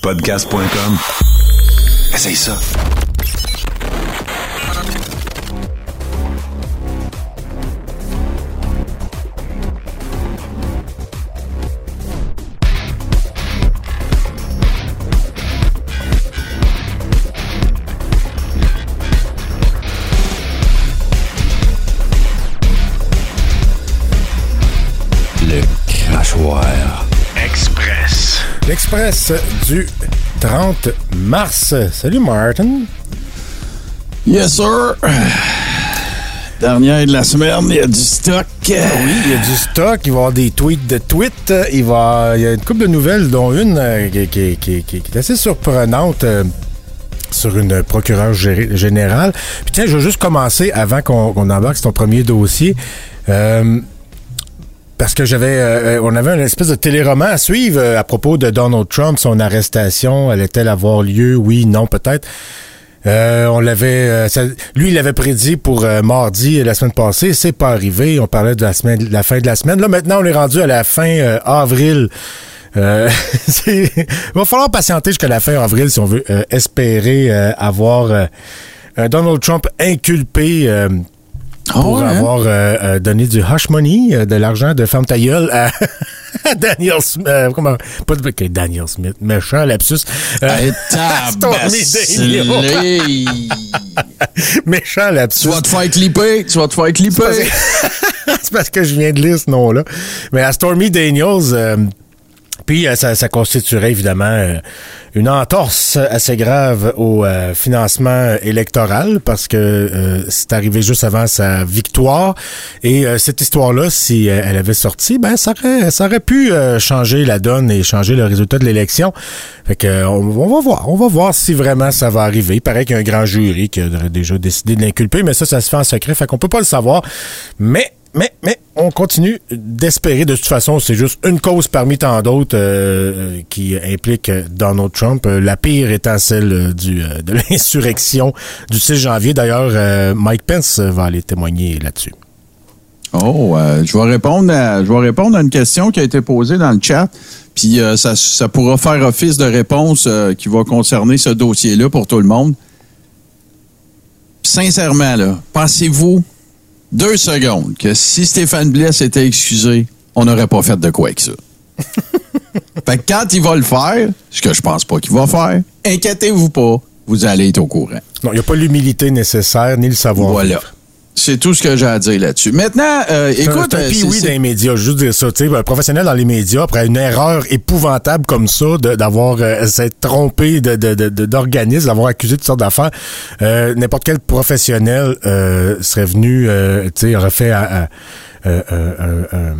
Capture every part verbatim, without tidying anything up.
podcast point com. Essaye ça. Express. L'Express du trente mars. Salut Martin. Yes sir. Dernière de la semaine, il y a du stock. Oui, il y a du stock. Il va y avoir des tweets de tweets. Il, va, il y a une couple de nouvelles, dont une euh, qui, qui, qui, qui est assez surprenante. Euh, sur une procureure gé- générale. Puis tiens, je vais juste commencer avant qu'on, qu'on embarque sur ton premier dossier. Euh, Parce que j'avais, euh, on avait une espèce de téléroman à suivre euh, à propos de Donald Trump, son arrestation. Allait-elle avoir lieu? Oui, non, peut-être. Euh, on l'avait, euh, ça, lui, il l'avait prédit pour euh, mardi la semaine passée. C'est pas arrivé. On parlait de la semaine, de la fin de la semaine. Là, maintenant, on est rendu à la fin euh, avril. Euh, c'est, il va falloir patienter jusqu'à la fin avril si on veut euh, espérer euh, avoir euh, un Donald Trump inculpé. Euh, pour oh, ouais, avoir euh, euh, donné du hush money, euh, de l'argent de ferme ta gueule à Daniel Smith. Euh, comment? Pas de okay, Daniel Smith. Méchant lapsus. Euh, hey, Stormy Daniels. Méchant lapsus. Tu vas te faire clipper. Tu vas te faire clipper. C'est parce, c'est parce que je viens de lire ce nom-là. Mais à Stormy Daniels... Euh, Puis euh, ça, ça constituerait évidemment euh, une entorse assez grave au euh, financement électoral parce que euh, c'est arrivé juste avant sa victoire. Et euh, cette histoire-là, si euh, elle avait sorti, ben ça aurait, ça aurait pu euh, changer la donne et changer le résultat de l'élection. Fait que euh, on, on va voir, on va voir si vraiment ça va arriver. Il paraît qu'il y a un grand jury qui aurait déjà décidé de l'inculper, mais ça, ça se fait en secret. Fait qu'on peut pas le savoir. Mais Mais, mais, on continue d'espérer. De toute façon, c'est juste une cause parmi tant d'autres euh, qui implique Donald Trump. Euh, la pire étant celle euh, du, euh, de l'insurrection du six janvier. D'ailleurs, euh, Mike Pence va aller témoigner là-dessus. Oh, euh, je vais répondre à, je vais répondre à une question qui a été posée dans le chat. Puis euh, ça, ça pourra faire office de réponse euh, qui va concerner ce dossier-là pour tout le monde. Puis, sincèrement, là, pensez-vous deux secondes que si Stéphane Blais s'était excusé, on n'aurait pas fait de quoi avec ça. Fait que quand il va le faire, ce que je pense pas qu'il va faire, inquiétez-vous pas, vous allez être au courant. Non, il n'y a pas l'humilité nécessaire ni le savoir. Voilà. C'est tout ce que j'ai à dire là-dessus. Maintenant, euh, c'est écoute... C'est un pee-wee dans les médias, juste dire ça. Tu sais, un professionnel dans les médias, après une erreur épouvantable comme ça, de, d'avoir euh, s'être trompé de, de, de, d'organisme, d'avoir accusé de toutes sortes d'affaires, euh, n'importe quel professionnel euh, serait venu, euh, tu sais, aurait fait... À, à, euh, euh, euh,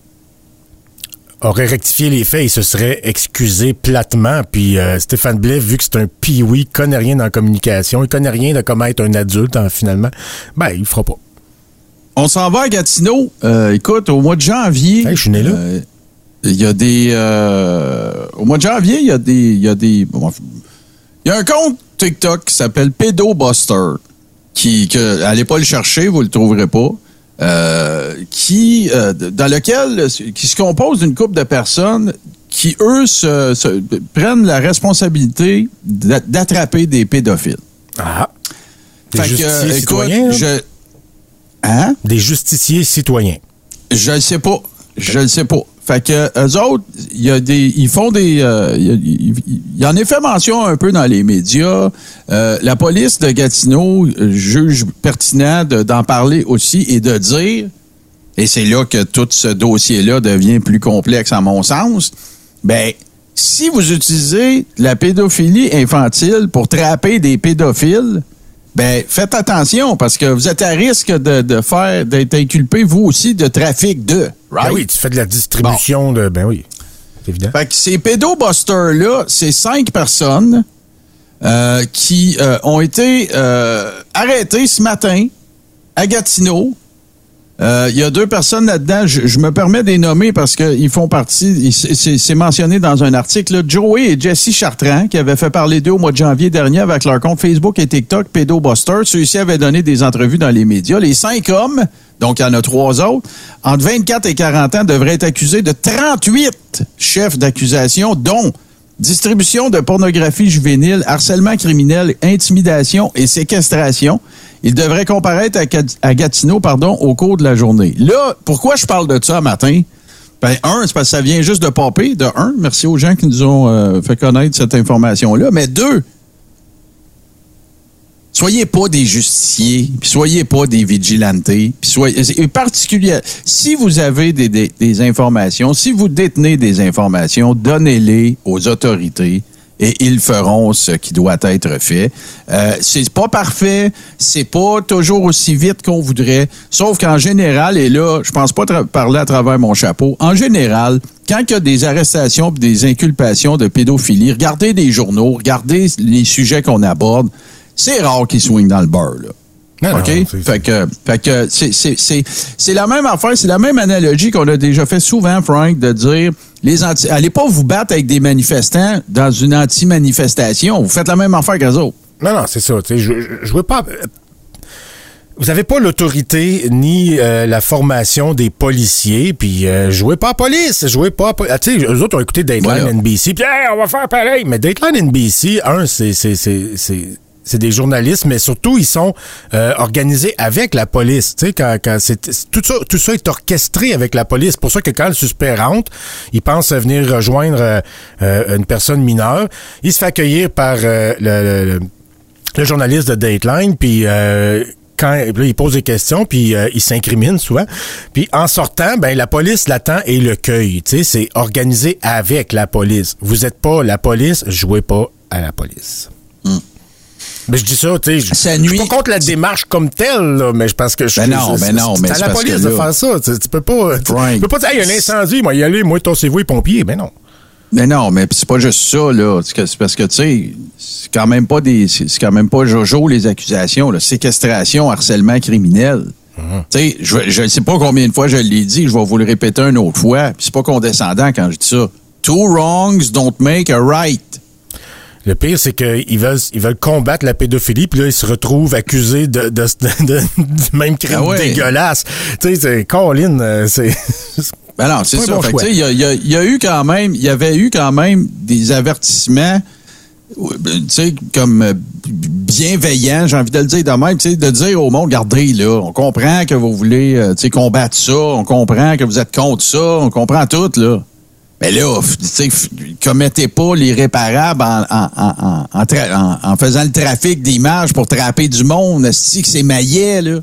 aurait rectifié les faits et se serait excusé platement. Puis euh, Stéphane Blais, vu que c'est un pee-wee, il connaît rien dans la communication, il connaît rien de comment être un adulte, hein, finalement, ben, il le fera pas. On s'en va à Gatineau. Euh, écoute, au mois de janvier... Hey, je suis né là. Il euh, y a des... Euh, au mois de janvier, il y a des... Il y a des... Bon, il y a un compte TikTok qui s'appelle Pédobuster, qui, que, allez pas le chercher, vous le trouverez pas. Euh, qui, euh, dans lequel, qui se compose d'une couple de personnes qui, eux, se, se, prennent la responsabilité d'attraper des pédophiles. Ah! Des fait justiciers que, écoute, citoyens? Je, hein? Des justiciers citoyens. Je le sais pas. Je le sais pas. Fait que eux autres, il y a des, ils font des, euh, il y, y en est fait mention un peu dans les médias. Euh, la police de Gatineau juge pertinent de, d'en parler aussi et de dire, et c'est là que tout ce dossier-là devient plus complexe à mon sens. Ben, si vous utilisez la pédophilie infantile pour trapper des pédophiles, ben faites attention parce que vous êtes à risque de, de faire d'être inculpé vous aussi de trafic de. Right? Ben oui, tu fais de la distribution bon. de. Ben oui, c'est évident. Fait que ces pédobusters-là, c'est cinq personnes euh, qui euh, ont été euh, arrêtées ce matin à Gatineau. Il euh, y a deux personnes là-dedans. Je, je me permets de les nommer parce qu'ils font partie. C'est, c'est mentionné dans un article. Là, Joey et Jessie Chartrand, qui avaient fait parler d'eux au mois de janvier dernier avec leur compte Facebook et TikTok, Pédobuster. Ceux-ci avaient donné des entrevues dans les médias. Les cinq hommes, donc il y en a trois autres, entre vingt-quatre et quarante ans, devraient être accusés de trente-huit chefs d'accusation, dont distribution de pornographie juvénile, harcèlement criminel, intimidation et séquestration. Il devrait comparaître à, à Gatineau, pardon, au cours de la journée. Là, pourquoi je parle de ça matin? Ben, un, c'est parce que ça vient juste de popper. De un, merci aux gens qui nous ont euh, fait connaître cette information-là. Mais deux, soyez pas des justiciers, puis soyez pas des vigilantes, puis soyez, et particulièrement, si vous avez des, des, des informations, si vous détenez des informations, donnez-les aux autorités et ils feront ce qui doit être fait. Euh, c'est pas parfait, c'est pas toujours aussi vite qu'on voudrait, sauf qu'en général, et là, je pense pas tra- parler à travers mon chapeau, en général, quand il y a des arrestations et des inculpations de pédophilie, regardez les journaux, regardez les sujets qu'on aborde, c'est rare qu'ils swingent dans le beurre, là. Non, OK? non, c'est, fait que, fait que c'est, c'est, c'est, c'est la même affaire, c'est la même analogie qu'on a déjà fait souvent, Frank, de dire, les anti, allez pas vous battre avec des manifestants dans une anti-manifestation. Vous faites la même affaire qu'eux autres. Non, non, c'est ça. Tu sais, je, je veux pas. Vous n'avez pas l'autorité ni euh, la formation des policiers, puis euh, jouez pas à police, jouez pas à police. Tu sais, eux autres ont écouté Dateline Voilà. N B C, puis hey, on va faire pareil. Mais Dateline N B C, un, c'est, c'est, c'est, c'est, c'est des journalistes, mais surtout, ils sont euh, organisés avec la police. Tu sais, quand, quand c'est, c'est, tout ça, tout ça est orchestré avec la police. C'est pour ça que quand le suspect rentre, il pense venir rejoindre euh, euh, une personne mineure. Il se fait accueillir par euh, le, le, le journaliste de Dateline, puis euh, quand là, il pose des questions, puis euh, il s'incrimine souvent. Puis en sortant, ben la police l'attend et le cueille. Tu sais, c'est organisé avec la police. Vous êtes pas la police, jouez pas à la police. Mm. Mais je dis ça, tu sais, je suis pas contre la démarche comme telle, là, mais je pense que je ben non, c'est, ben non, c'est, mais c'est à c'est la parce police que de là, faire ça. Tu, tu peux pas, tu, tu peux pas dire, hey, il y a un incendie, moi y aller, moi tossez-vous les pompiers, mais non. Mais non, mais c'est pas juste ça, là. C'est, que, c'est parce que, tu sais, c'est quand même pas des. C'est, c'est quand même pas Jojo les accusations, là. Séquestration, harcèlement criminel. Mm-hmm. Tu sais, je, je sais pas combien de fois je l'ai dit, je vais vous le répéter une autre fois, puis c'est pas condescendant quand je dis ça. Two wrongs don't make a right. Le pire, c'est qu'ils veulent, ils veulent combattre la pédophilie, puis là, ils se retrouvent accusés de, de, de, de du même crime ah ouais. dégueulasse. Tu sais, c'est Colin, c'est... Ben non, c'est, c'est ça. Bon fait, il y a, y, a, y a eu quand même, il y avait eu quand même des avertissements, tu sais, comme bienveillants, j'ai envie de le dire de même, tu sais, de dire au monde, regardez, là, on comprend que vous voulez, tu sais, combattre ça, on comprend que vous êtes contre ça, on comprend tout, là. Mais là, tu sais, commettez pas l'irréparable en, en, en, en, tra- en, en faisant le trafic d'images pour trapper du monde. C'est que c'est maillet, là.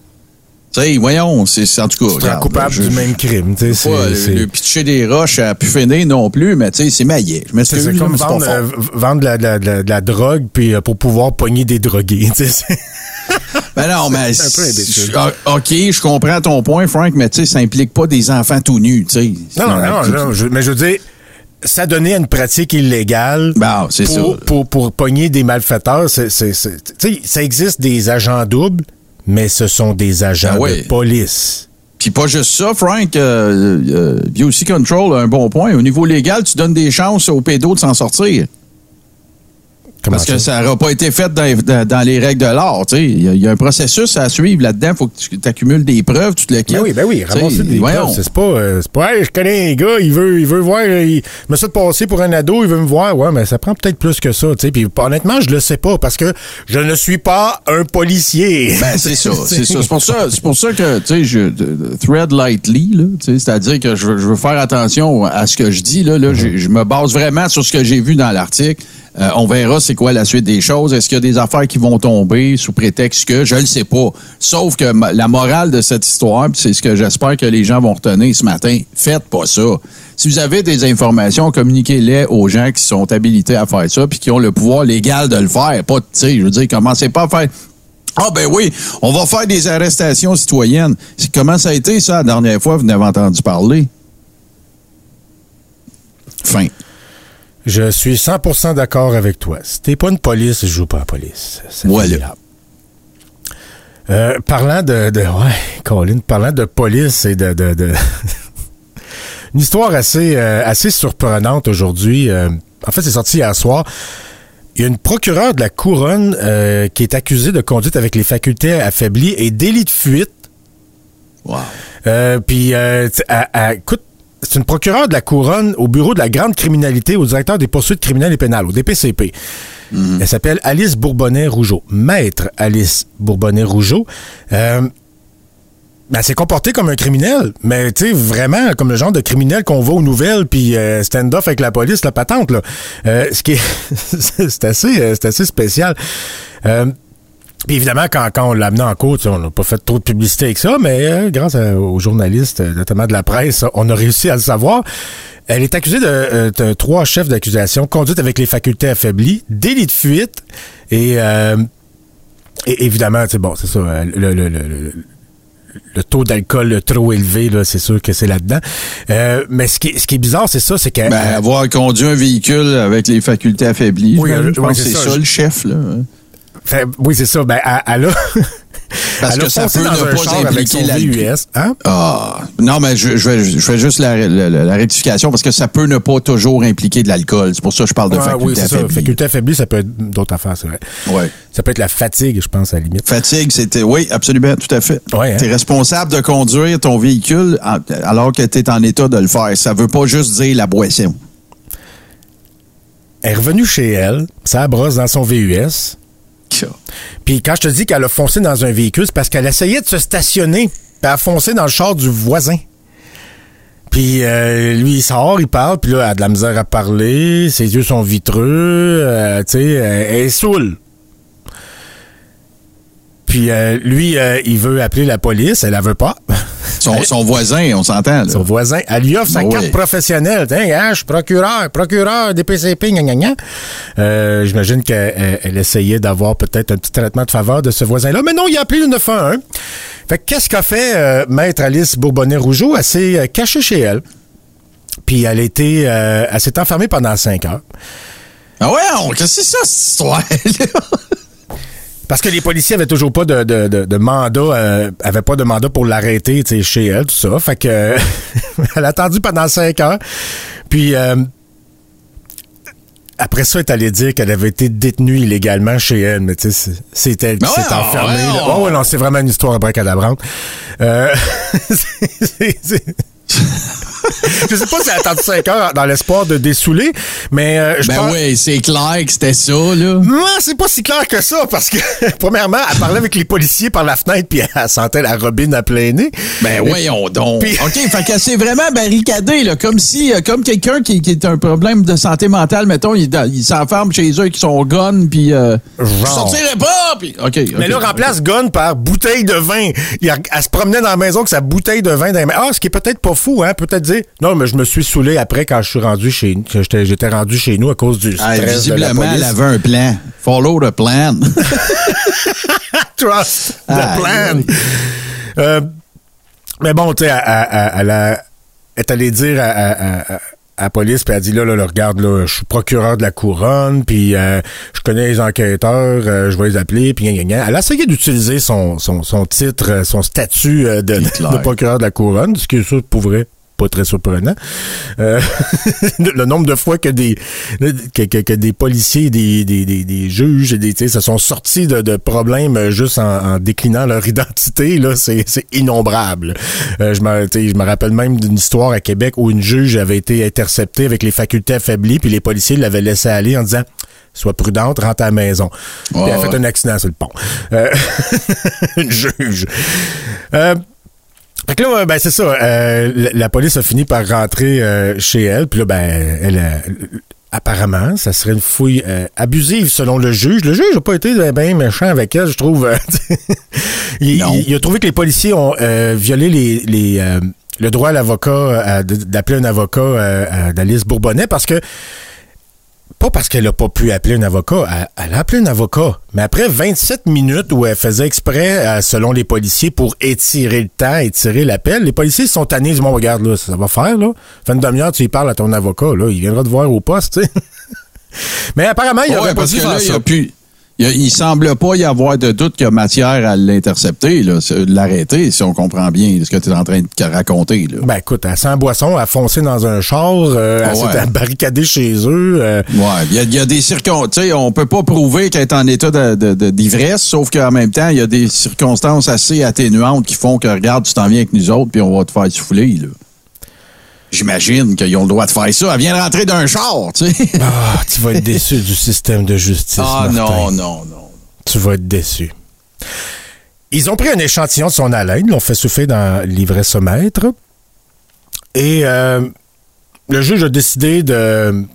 Tu sais, voyons, c'est, c'est en tout cas. C'est un coupable je, du même crime, tu sais. C'est, pas, c'est... Le, le pitcher des roches à pu finir non plus, mais tu sais, c'est maillet. Je m'excuse, c'est, c'est comme c'est vendre, euh, vendre de la, de, la, de, la, de la drogue puis euh, pour pouvoir pogner des drogués, tu sais. Ben non, mais c'est un peu imbécile. OK, je comprends ton point, Frank, mais tu sais, ça implique pas des enfants tout nus, tu sais. Non, non, non, non, je, mais je veux dire, ça donnait une pratique illégale ben, c'est pour, ça. Pour, pour, pour pogner des malfaiteurs. C'est, c'est, c'est, tu sais, ça existe des agents doubles, mais ce sont des agents ben ouais. de police. Puis pas juste ça, Frank, euh, euh, B O C Control a un bon point. Au niveau légal, tu donnes des chances aux pédos de s'en sortir. Comment Parce ça? Que ça n'aura pas été fait dans, dans, dans les règles de l'art. Il y, y a un processus à suivre là-dedans. Il faut que tu accumules des preuves, tu te le quittes. Ben oui, ben oui, ramasser des voyons. preuves. C'est pas, euh, c'est pas hey, je connais un gars, il veut, il veut voir, il me fait passer pour un ado, il veut me voir. Ouais, mais ça prend peut-être plus que ça. Puis honnêtement, je le sais pas parce que je ne suis pas un policier. Ben c'est ça, c'est ça. C'est pour ça, c'est pour ça que tu sais, je thread lightly, là, c'est-à-dire que je veux, je veux faire attention à ce que je dis. Là, là, mm-hmm. je, je me base vraiment sur ce que j'ai vu dans l'article. Euh, on verra c'est quoi la suite des choses. Est-ce qu'il y a des affaires qui vont tomber sous prétexte que je le sais pas. Sauf que ma, la morale de cette histoire, puis c'est ce que j'espère que les gens vont retenir ce matin, faites pas ça. Si vous avez des informations, communiquez-les aux gens qui sont habilités à faire ça puis qui ont le pouvoir légal de le faire. Pas, tu sais, je veux dire, commencez pas à faire ah ben oui, on va faire des arrestations citoyennes. C'est, comment ça a été ça la dernière fois vous n'avez entendu parler? Fin. Je suis cent pour cent d'accord avec toi. Si t'es pas une police, je joue pas à la police. C'est voilà. Euh, parlant de, de... Ouais, Colin, parlant de police et de... de, de une histoire assez, euh, assez surprenante aujourd'hui. Euh, en fait, c'est sorti hier soir. Il y a une procureure de la Couronne euh, qui est accusée de conduite avec les facultés affaiblies et délit de fuite. Wow. Euh, puis, euh, écoute, c'est une procureure de la Couronne au bureau de la grande criminalité au directeur des poursuites criminelles et pénales, au D P C P. Mm-hmm. Elle s'appelle Alice Bourbonnais-Rougeau. Maître Alice Bourbonnais-Rougeau. Euh, ben, elle s'est comportée comme un criminel, mais tu sais, vraiment comme le genre de criminel qu'on voit aux nouvelles, puis euh, stand-off avec la police, la patente, là. Euh, ce qui est... c'est, assez, c'est assez spécial. Euh, Puis évidemment, quand, quand on l'a amené en cours, on n'a pas fait trop de publicité avec ça, mais euh, grâce à, aux journalistes, notamment de la presse, on a réussi à le savoir. Elle est accusée de, euh, de trois chefs d'accusation, conduite avec les facultés affaiblies, délit de fuite, et, euh, et évidemment, c'est bon, c'est ça, le, le, le, le, le taux d'alcool trop élevé, là, c'est sûr que c'est là-dedans. Euh, mais ce qui, ce qui est bizarre, c'est ça, c'est qu'elle... Ben, elle, avoir conduit un véhicule avec les facultés affaiblies, oui, je, euh, je pense oui, que c'est, c'est ça, ça le chef, là. Fait, oui, c'est ça. Ben, elle a... Parce elle que a ça foncé peut dans ne un pas char avec impliquer son la V U S. Hein? Ah, non, mais je, je, fais, je fais juste la, la, la rectification parce que ça peut ne pas toujours impliquer de l'alcool. C'est pour ça que je parle de ah, faculté oui, c'est affaiblie. Ça. Faculté affaiblie, ça peut être d'autres affaires, c'est vrai. Ouais. Ça peut être la fatigue, je pense, à la limite. Fatigue, c'était... Oui, absolument, tout à fait. Ouais, hein? Tu es responsable de conduire ton véhicule en, alors que tu es en état de le faire. Ça veut pas juste dire la boisson. Elle est revenue chez elle, ça brosse dans son V U S. Puis quand je te dis qu'elle a foncé dans un véhicule, c'est parce qu'elle essayait de se stationner, puis elle a foncé dans le char du voisin. Puis euh, lui, il sort, il parle, puis là, elle a de la misère à parler, ses yeux sont vitreux, euh, tu sais, elle est saoule. Puis euh, lui, euh, il veut appeler la police, elle la veut pas. Son, son voisin, on s'entend, là. Son voisin, elle lui offre sa ben carte oui. professionnelle. Tiens, hein, je suis procureur, procureur des P C P, gna gna gna. Euh, j'imagine qu'elle elle, elle essayait d'avoir peut-être un petit traitement de faveur de ce voisin-là, mais non, il a appelé le neuf un un. Fait que qu'est-ce qu'a fait euh, Maître Alice Bourbonnais-Rougeau? Elle s'est euh, cachée chez elle. Puis elle a été, euh, elle s'est enfermée pendant cinq heures. Ah ouais, on, qu'est-ce que c'est ça, cette histoire-là? Parce que les policiers avaient toujours pas de, de, de, de mandat, euh, avaient pas de mandat pour l'arrêter, tu sais, chez elle, tout ça. Fait que euh, elle a attendu pendant cinq heures. Puis euh, après ça, elle est allée dire qu'elle avait été détenue illégalement chez elle, mais tu sais, c'est, c'est elle qui ouais, s'est enfermée. ouais, là. ouais. Oh, ouais, non, c'est vraiment une histoire abracadabrante. Euh, c'est, c'est, c'est... Je sais pas si elle a attendu cinq heures dans l'espoir de dessouler, mais euh, je Ben pense... oui, c'est clair que c'était ça, là. Non, c'est pas si clair que ça, parce que, premièrement, elle parlait avec les policiers par la fenêtre, puis elle sentait la robine à plein nez. Ben voyons donc. Puis- OK, fait qu'elle s'est vraiment barricadée, là, comme si, euh, comme quelqu'un qui, qui est un problème de santé mentale, mettons, il, il s'enferme chez eux avec son gun, puis euh, je Genre. sortirai pas, puis OK. Mais okay, là, remplace gun par bouteille de vin. Il, elle se promenait dans la maison avec sa bouteille de vin dans les mains. Ah, ce qui est peut-être pas fou, hein. Peut-être dire, non, mais je me suis saoulé après quand je suis rendu chez nous, que j'étais, j'étais rendu chez nous à cause du Ah, stress de la visiblement, police. elle avait un plan. Follow the plan. Trust the Ah, plan. oui. Euh, mais bon, tu sais, elle, elle, elle, a- elle est allée dire à, à, à, à la police, puis elle a dit, là, là, là, regarde, là, je suis procureur de la Couronne, puis euh, je connais les enquêteurs, euh, je vais les appeler, puis gna, gna, gna. Elle a essayé d'utiliser son, son, son titre, son statut euh, de, C'est clair. de procureur de la Couronne, ce qui est sûr pour vrai pas très surprenant. Euh, le nombre de fois que des que, que, que des policiers, des, des, des, des juges, et des, tu sais, se sont sortis de, de problèmes juste en, en déclinant leur identité, là, c'est, c'est innombrable. Euh, je, me, tu sais, je me rappelle même d'une histoire à Québec où une juge avait été interceptée avec les facultés affaiblies, puis les policiers l'avaient laissé aller en disant « Sois prudente, rentre à la maison. » Puis elle a fait un accident sur le pont. Euh, une juge. Euh, Fait que là, ben c'est ça. Euh, la, la police a fini par rentrer euh, chez elle. Puis là, ben, elle, euh, apparemment, ça serait une fouille euh, abusive selon le juge. Le juge n'a pas été bien méchant avec elle, je trouve. il, il, il a trouvé que les policiers ont euh, violé les, les euh, le droit à l'avocat, euh, d'appeler un avocat euh, d'Alice Bourbonnais parce que pas parce qu'elle n'a pas pu appeler un avocat. Elle, elle a appelé un avocat. Mais après vingt-sept minutes où elle faisait exprès, euh, selon les policiers, pour étirer le temps, étirer l'appel, les policiers sont tannés. Ils disent, bon, regarde, là, ça va faire, là. Fait une demi-heure, tu y parles à ton avocat, là. Il viendra te voir au poste, tu sais. Mais apparemment, il ouais, aurait pas parce dû que faire là, il y ça. a plus... Il, il semble pas y avoir de doute qu'il y a matière à l'intercepter, là, l'arrêter, si on comprend bien ce que tu es en train de raconter. Là. Ben écoute, elle sent boisson, elle a foncé dans un char, euh, Ah elle ouais. s'est barricadée chez eux. Euh, Ouais, il y a, il y a des circonstances, tu sais, on peut pas prouver qu'elle est en état de, de, de, d'ivresse, sauf qu'en même temps, il y a des circonstances assez atténuantes qui font que, regarde, tu t'en viens avec nous autres, puis on va te faire souffler, là. J'imagine qu'ils ont le droit de faire ça. Elle vient de rentrer d'un char, tu sais. Ah, tu vas être déçu du système de justice, Ah Martin. non, non, non. Tu vas être déçu. Ils ont pris un échantillon de son haleine, l'ont fait souffler dans l'ivresomètre. Et euh, le juge a décidé de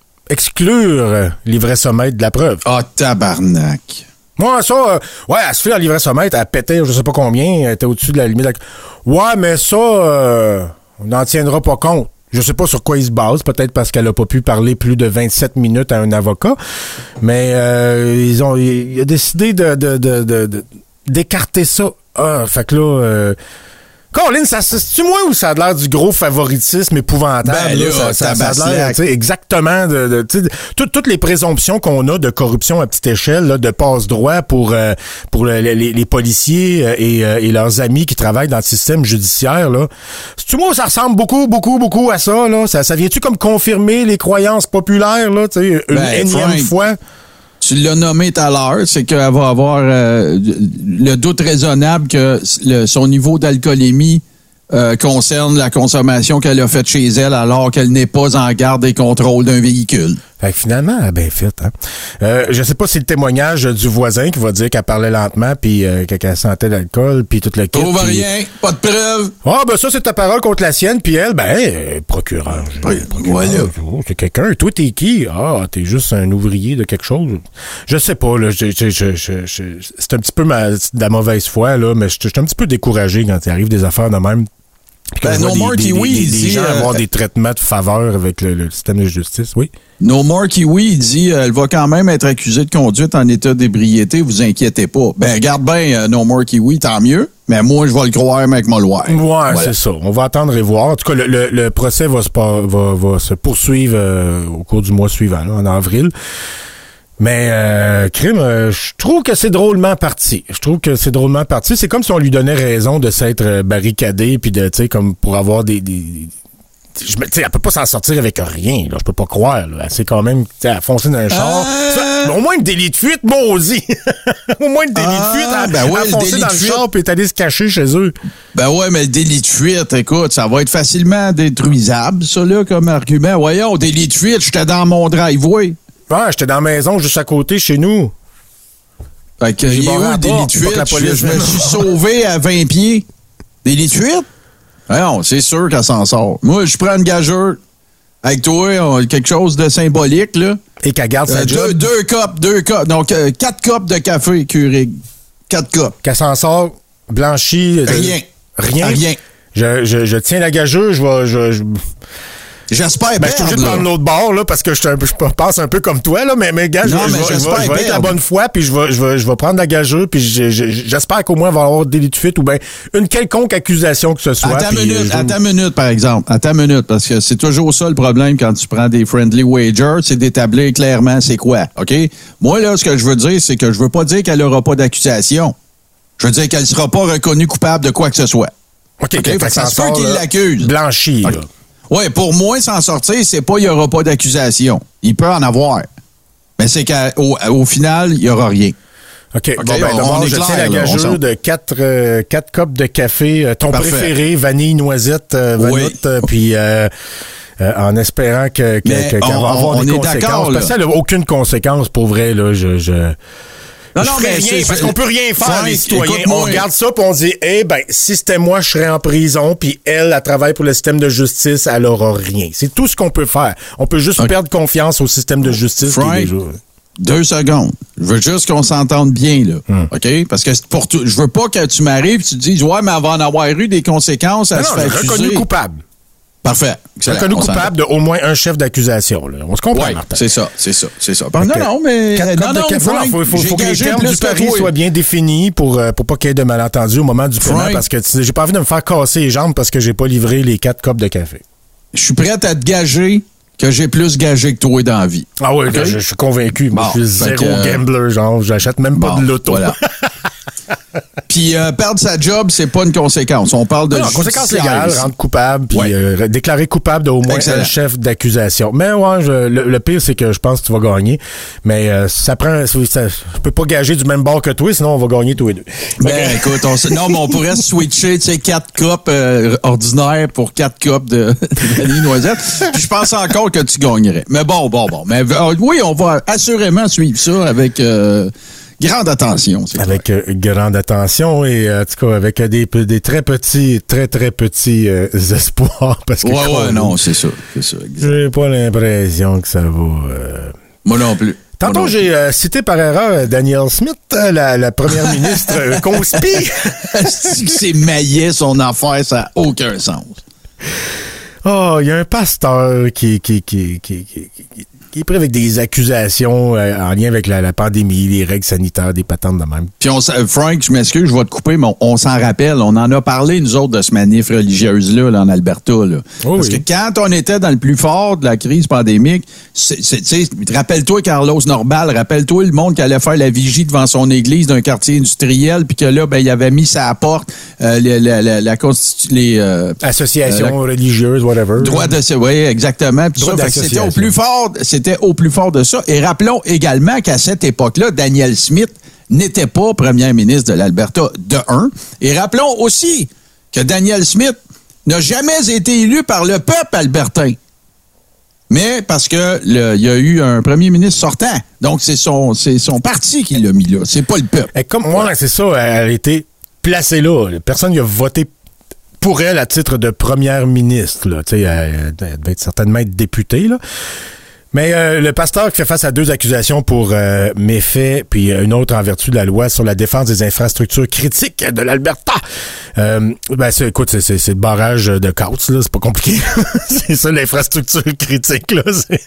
exclure l'ivresomètre de la preuve. Ah, tabarnak. Moi, ça, euh, ouais, elle se fait dans l'ivressomètre, elle pétait, je sais pas combien, elle était au-dessus de la limite. Ouais, mais ça, euh, on n'en tiendra pas compte. Je sais pas sur quoi il se base, peut-être parce qu'elle a pas pu parler plus de vingt-sept minutes à un avocat, mais euh, ils ont, il a décidé de, de, de, de, de d'écarter ça. Ah, fait que là, euh, Colin, ça, c'est-tu moi ou ça a l'air du gros favoritisme épouvantable? Ben là, là, ça, ça, ça a l'air, tu sais, exactement de, de tu sais, tout, toutes les présomptions qu'on a de corruption à petite échelle, là, de passe-droit pour euh, pour le, les, les policiers et, euh, et leurs amis qui travaillent dans le système judiciaire, là. C'est-tu moi, ça ressemble beaucoup, beaucoup, beaucoup à ça, là? Ça, ça vient-tu comme confirmer les croyances populaires, là, tu sais, une Ben, énième Frank, fois? Tu l'as nommé tout à l'heure, c'est qu'elle va avoir euh, le doute raisonnable que le, son niveau d'alcoolémie euh, concerne la consommation qu'elle a faite chez elle alors qu'elle n'est pas en garde et contrôle d'un véhicule. Fait que finalement, elle a bien fait. Hein? Euh, je sais pas si le témoignage du voisin qui va dire qu'elle parlait lentement puis euh, qu'elle sentait l'alcool puis tout le kit. Trouve pis... rien, pas de preuve. Ah, ben ça, c'est ta parole contre la sienne, puis elle, ben, euh, procureur. Oui, procureur voilà. oh, c'est quelqu'un. Toi, t'es qui? Ah, t'es juste un ouvrier de quelque chose. Je sais pas, là. Je, je, je, je, je, c'est un petit peu ma, de la mauvaise foi, là, mais je suis un petit peu découragé quand il arrive des affaires de même. Puis Ben, No More Kiwi, des, des, il des dit, gens euh, avoir des traitements de faveur avec le, le système de justice, oui. No More Kiwi, il dit euh, elle va quand même être accusée de conduite en état d'ébriété, vous inquiétez pas. Ben, regarde bien, euh, No More Kiwi, tant mieux. Mais moi, je vais le croire, mec, moi, le voir. Ouais, Voilà. c'est ça. On va attendre et voir. En tout cas, le, le, le procès va se, par- va, va se poursuivre euh, au cours du mois suivant, là, en avril. Mais, euh, crime, euh, je trouve que c'est drôlement parti. Je trouve que c'est drôlement parti. C'est comme si on lui donnait raison de s'être euh, barricadé puis de, tu sais, comme pour avoir des... des je me, tu sais, elle peut pas s'en sortir avec rien, là. Je peux pas croire, là. Elle s'est quand même, tu sais, elle a foncé dans un char. Euh... Ça, au moins une délit de fuite, maudit. Au moins une délit Ah, de fuite. Elle, ben ouais, elle a le foncé délit dans de le fuite. char puis est allée se cacher chez eux. Ben ouais, mais le délit de fuite, écoute, ça va être facilement détruisable, ça, là, comme argument. Voyons, délit de fuite, j'étais dans mon driveway. Ouais, j'étais dans la maison juste à côté, chez nous. Fait que, J'ai il est barré où la le délit porte, de pour que la fuite? police Je, je me vienne. suis sauvé à vingt pieds. Délit de fuite? Non, c'est sûr qu'elle s'en sort. Moi, je prends une gageure avec toi, on- quelque chose de symbolique, là. Et qu'elle garde sa Euh, job. deux, deux copes, deux copes. Donc, euh, quatre copes de café Keurig. Quatre copes. Qu'elle s'en sort blanchie. euh, Rien. Rien. Rien. Je, je, je tiens la gageure, je vais. Je, je, J'espère ben, je suis obligé de perdre, prendre là. l'autre bord, là, parce que je, suis un peu- je pense un peu comme toi, là, mais, mais gars, je, Non, je mais vais- je, j'espère vais, je vais avec la perdre. bonne foi, puis je vais, je, vais, je vais prendre la gageure, puis je- je- j'espère qu'au moins, il va y avoir délit de fuite ou bien une quelconque accusation que ce soit. À ta puis, minute, euh, à je- ta minute, par exemple. À ta minute, parce que c'est toujours ça le problème quand tu prends des friendly wagers, c'est d'établir clairement c'est quoi, OK? Moi, là, ce que je veux dire, c'est que je veux pas dire qu'elle aura pas d'accusation. Je veux dire qu'elle sera pas reconnue coupable de quoi que ce soit. OK, OK, fait fait que que ça s'en se peut sort, qu'il là, l'accuse. Blanchi, OK. là. Oui, pour moi, s'en sortir, c'est pas il n'y aura pas d'accusation. Il peut en avoir. Mais c'est qu'au au final, il n'y aura rien. OK, OK, bon, ben, on- d'abord, on est je clair, tiens la là, on gageure s'en- de quatre, euh, quatre copes de café, euh, ton Parfait. préféré, vanille, noisette, euh, Oui. vanoute, euh, puis euh, euh, en espérant que, que, Mais que- qu'elle on- va avoir on des est conséquences. d'accord, Parce là. qu'elle n'a aucune conséquence, pour vrai, là, je... je... Non, je non, ferai mais rien, c'est- parce qu'on peut rien faire, Frank, les citoyens. écoute-moi. On regarde ça, puis on dit, eh ben, si c'était moi, je serais en prison, puis elle, elle travaille pour le système de justice, elle aura rien. C'est tout ce qu'on peut faire. On peut juste Ok. perdre confiance au système de justice. qui est Frank, déjà... Deux secondes. Je veux juste qu'on s'entende bien, là. Hmm. OK? Parce que c'est pour tout, je veux pas que tu m'arrives et tu te dises, ouais, mais elle va en avoir eu des conséquences, elle Non, se non, fait reconnu accuser. coupable. Parfait. Excellent. Reconnu On s'entend. coupable de au moins un chef d'accusation. Là. On se comprend, Oui, Martin. c'est ça, c'est ça, c'est ça. Fait non, que non, mais... quatre non, copes de non, café. Frank, Il faut, faut, j'ai faut que les gagé termes plus du que pari toi. soient bien définis pour, euh, pour pas qu'il y ait de malentendus au moment du paiement, Frank. parce que tu sais, j'ai pas envie de me faire casser les jambes parce que j'ai pas livré les quatre copes de café. Je suis prêt à te gager que j'ai plus gagé que toi dans la vie. Ah oui, OK? je, je suis convaincu. Moi, Bon, je suis fait zéro que, euh, gambler, genre, j'achète même pas Bon, de loto. Voilà. Puis euh, perdre sa job, c'est pas une conséquence. On parle de non, conséquence légale, rendre coupable, puis ouais. euh, déclarer coupable d'au moins Excellent. un chef d'accusation. Mais ouais, je, le, le pire, c'est que je pense que tu vas gagner. Mais euh, ça prend... Ça, je peux pas gager du même bord que toi, sinon on va gagner tous les deux. Ben okay. écoute, on, non, mais on pourrait switcher, tu sais, quatre copes euh, ordinaires pour quatre copes de, de vanille noisette. Puis je pense encore que tu gagnerais. Mais bon, bon, bon. Mais euh, oui, on va assurément suivre ça avec... Euh, grande attention. C'est avec euh, grande attention et en tout cas avec des, des très petits, très très petits euh, espoirs. Parce que ouais, ouais, non, c'est ça. C'est ça j'ai pas l'impression que ça va... Euh... Moi non plus. Tantôt, j'ai euh, cité par erreur Danielle Smith, la, la première ministre euh, conspire. C'est maillet son affaire, ça n'a aucun sens. Oh, il y a un pasteur qui... qui, qui, qui, qui, qui qui est pris avec des accusations euh, en lien avec la, la pandémie, les règles sanitaires, des patentes de même. Puis, on, Frank, je m'excuse, je vais te couper, mais on, on s'en rappelle. On en a parlé, nous autres, de ce manif religieuse-là là, en Alberta. Là. Oh Parce oui. que quand on était dans le plus fort de la crise pandémique, c'est, c'est, tu sais, rappelle-toi Carlos Norbal, rappelle-toi le monde qui allait faire la vigie devant son église d'un quartier industriel, puis que là, ben, il avait mis sa porte euh, la, la, la, la constitu- les euh, associations euh, la, religieuses, whatever. Droit de... Oui, exactement. Puis ça, fait que c'était au plus fort... C'était au plus fort de ça. Et rappelons également qu'à cette époque-là, Danielle Smith n'était pas première ministre de l'Alberta de un. Et rappelons aussi que Danielle Smith n'a jamais été élu par le peuple albertain. Mais parce que le, il y a eu un premier ministre sortant. Donc, c'est son, c'est son parti qui l'a mis là. C'est pas le peuple. Et comme moi, c'est ça, elle a été placée là. Personne n'a voté pour elle à titre de première ministre. Là. Elle, elle devait être certainement être députée, là. Mais euh, le pasteur qui fait face à deux accusations pour euh, méfaits, puis une autre en vertu de la loi sur la défense des infrastructures critiques de l'Alberta. Euh, ben, c'est, écoute, c'est, c'est, c'est le barrage de Coates, là, c'est pas compliqué. C'est ça, l'infrastructure critique, là. C'est,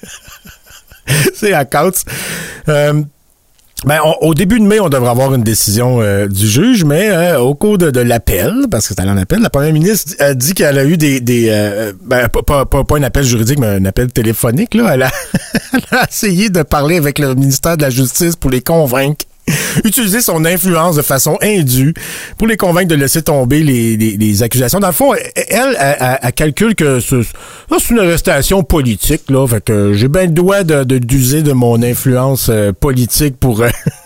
c'est à Coates. Euh, Ben, on, au début de mai, on devrait avoir une décision euh, du juge, mais euh, au cours de, de l'appel, parce que c'est allé en appel, la première ministre a dit qu'elle a eu des... des euh, ben, pas, pas, pas un appel juridique, mais un appel téléphonique. Là. Elle, a, elle a essayé de parler avec le ministère de la Justice pour les convaincre. Utiliser son influence de façon indue pour les convaincre de laisser tomber les, les, les accusations. Dans le fond, elle, elle, elle, elle calcule que ce, c'est une arrestation politique, là. Fait que j'ai bien le droit de, de, d'user de mon influence euh, politique pour... Euh,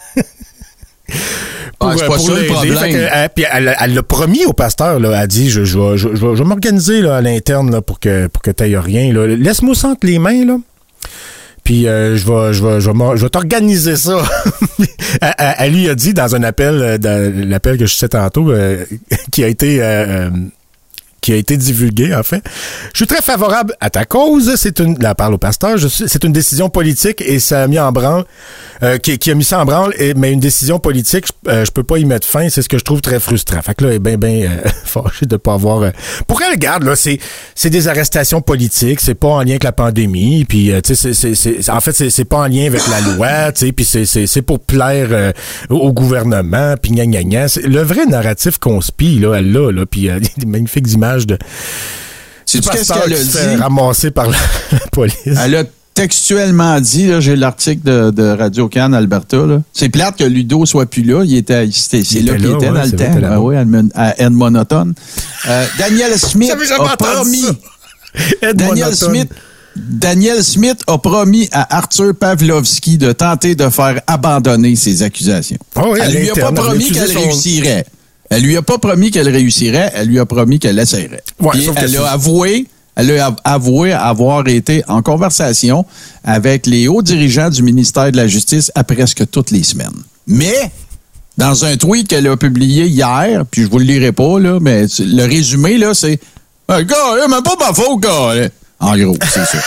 pour, ah, c'est pas ça le problème. Fait que, elle, puis elle, elle l'a promis au pasteur, là. Elle a dit, je, je, je, je, je vais m'organiser là, à l'interne là, pour que, pour que t'ailles rien. Là. Laisse-moi ça entre les mains, là. Puis euh, je vais je vais je vais je vais t'organiser ça. elle, elle lui a dit dans un appel dans l'appel que je sais tantôt euh, qui a été euh, qui a été divulgué, en fait. Je suis très favorable à ta cause. C'est une, là, parle au pasteur, je suis, c'est une décision politique et ça a mis en branle, euh, qui, qui a mis ça en branle, et, mais une décision politique, je, euh, je peux pas y mettre fin. C'est ce que je trouve très frustrant. Fait que là, elle est bien, bien euh, fâché de pas avoir... Euh, pour elle, regarde, là, c'est, c'est des arrestations politiques, c'est pas en lien avec la pandémie, puis, euh, tu sais, c'est, c'est, c'est, en fait, c'est, c'est pas en lien avec la loi, tu sais, puis c'est, c'est, c'est pour plaire euh, au gouvernement, puis gna gna gna. C'est le vrai narratif conspire, là, elle l'a, là, puis euh, des magnifiques images de... C'est tu qu'est-ce qu'elle a dit? Ramassé par la, la police. Elle a textuellement dit, là, j'ai l'article de, de Radio-Can Alberta, là. C'est plate que Ludo soit plus là. Il était, c'était, c'est il là qu'il était, était dans ouais, le temps. Ah oui, à Edmonton. Euh, Danielle Smith a promis... Danielle Smith... Danielle Smith a promis à Arthur Pavlovski de tenter de faire abandonner ses accusations. Oh oui, elle lui a pas promis qu'elle son... réussirait. Elle lui a pas promis qu'elle réussirait, elle lui a promis qu'elle essaierait. Ouais, Puis elle a avoué, elle a avoué avoir été en conversation avec les hauts dirigeants du ministère de la Justice à presque toutes les semaines. Mais dans un tweet qu'elle a publié hier, puis je vous le lirai pas là, mais le résumé là, c'est hey, gars, même pas ma faute, gars. En gros, c'est ça.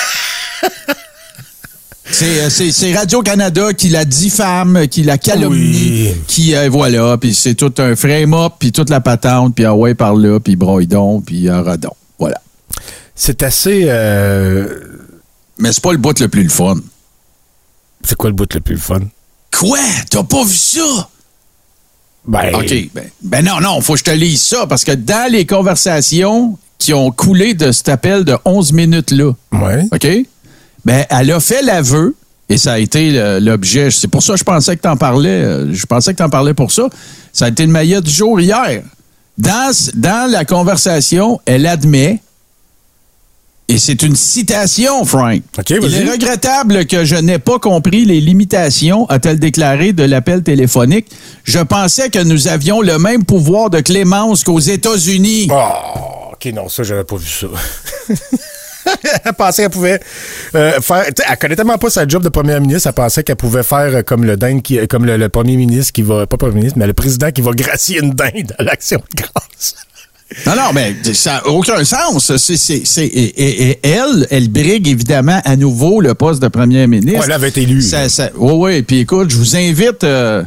C'est, c'est, c'est Radio-Canada qui la diffame, qui la calomnie, oui. qui, euh, voilà, puis c'est tout un frame-up, puis toute la patente, puis ah ouais, par là, puis broydon, puis un radon. Voilà. C'est assez... Euh... Mais c'est pas le bout le plus le fun. C'est quoi le bout le plus le fun? Quoi? T'as pas vu ça? Ben... OK, ben, ben non, non, faut que je te lise ça, parce que dans les conversations qui ont coulé de cet appel de onze minutes-là, ouais. OK? Ben, elle a fait l'aveu Et ça a été le, l'objet. C'est pour ça que je pensais que tu en parlais. Je pensais que tu en parlais pour ça. Ça a été le maillot du jour hier. Dans, dans la conversation, elle admet, et c'est une citation, Frank. Okay, il vas-y. est regrettable que je n'ai pas compris les limitations, a-t-elle déclaré, de l'appel téléphonique. Je pensais que nous avions le même pouvoir de clémence qu'aux États-Unis. Oh, OK, non, ça, j'avais pas vu ça. Elle pensait qu'elle pouvait euh, faire... Elle connaît tellement pas sa job de première ministre, elle pensait qu'elle pouvait faire comme le dinde qui, comme le, le premier ministre qui va... Pas premier ministre, mais le président qui va gracier une dinde à l'Action de grâce. Non, non, mais ça n'a aucun sens. C'est, c'est, c'est, et, et, et elle, elle brigue évidemment à nouveau le poste de première ministre. Ouais, elle avait été élue. Ça, ça, oui, oui. Puis écoute, je vous invite... Euh...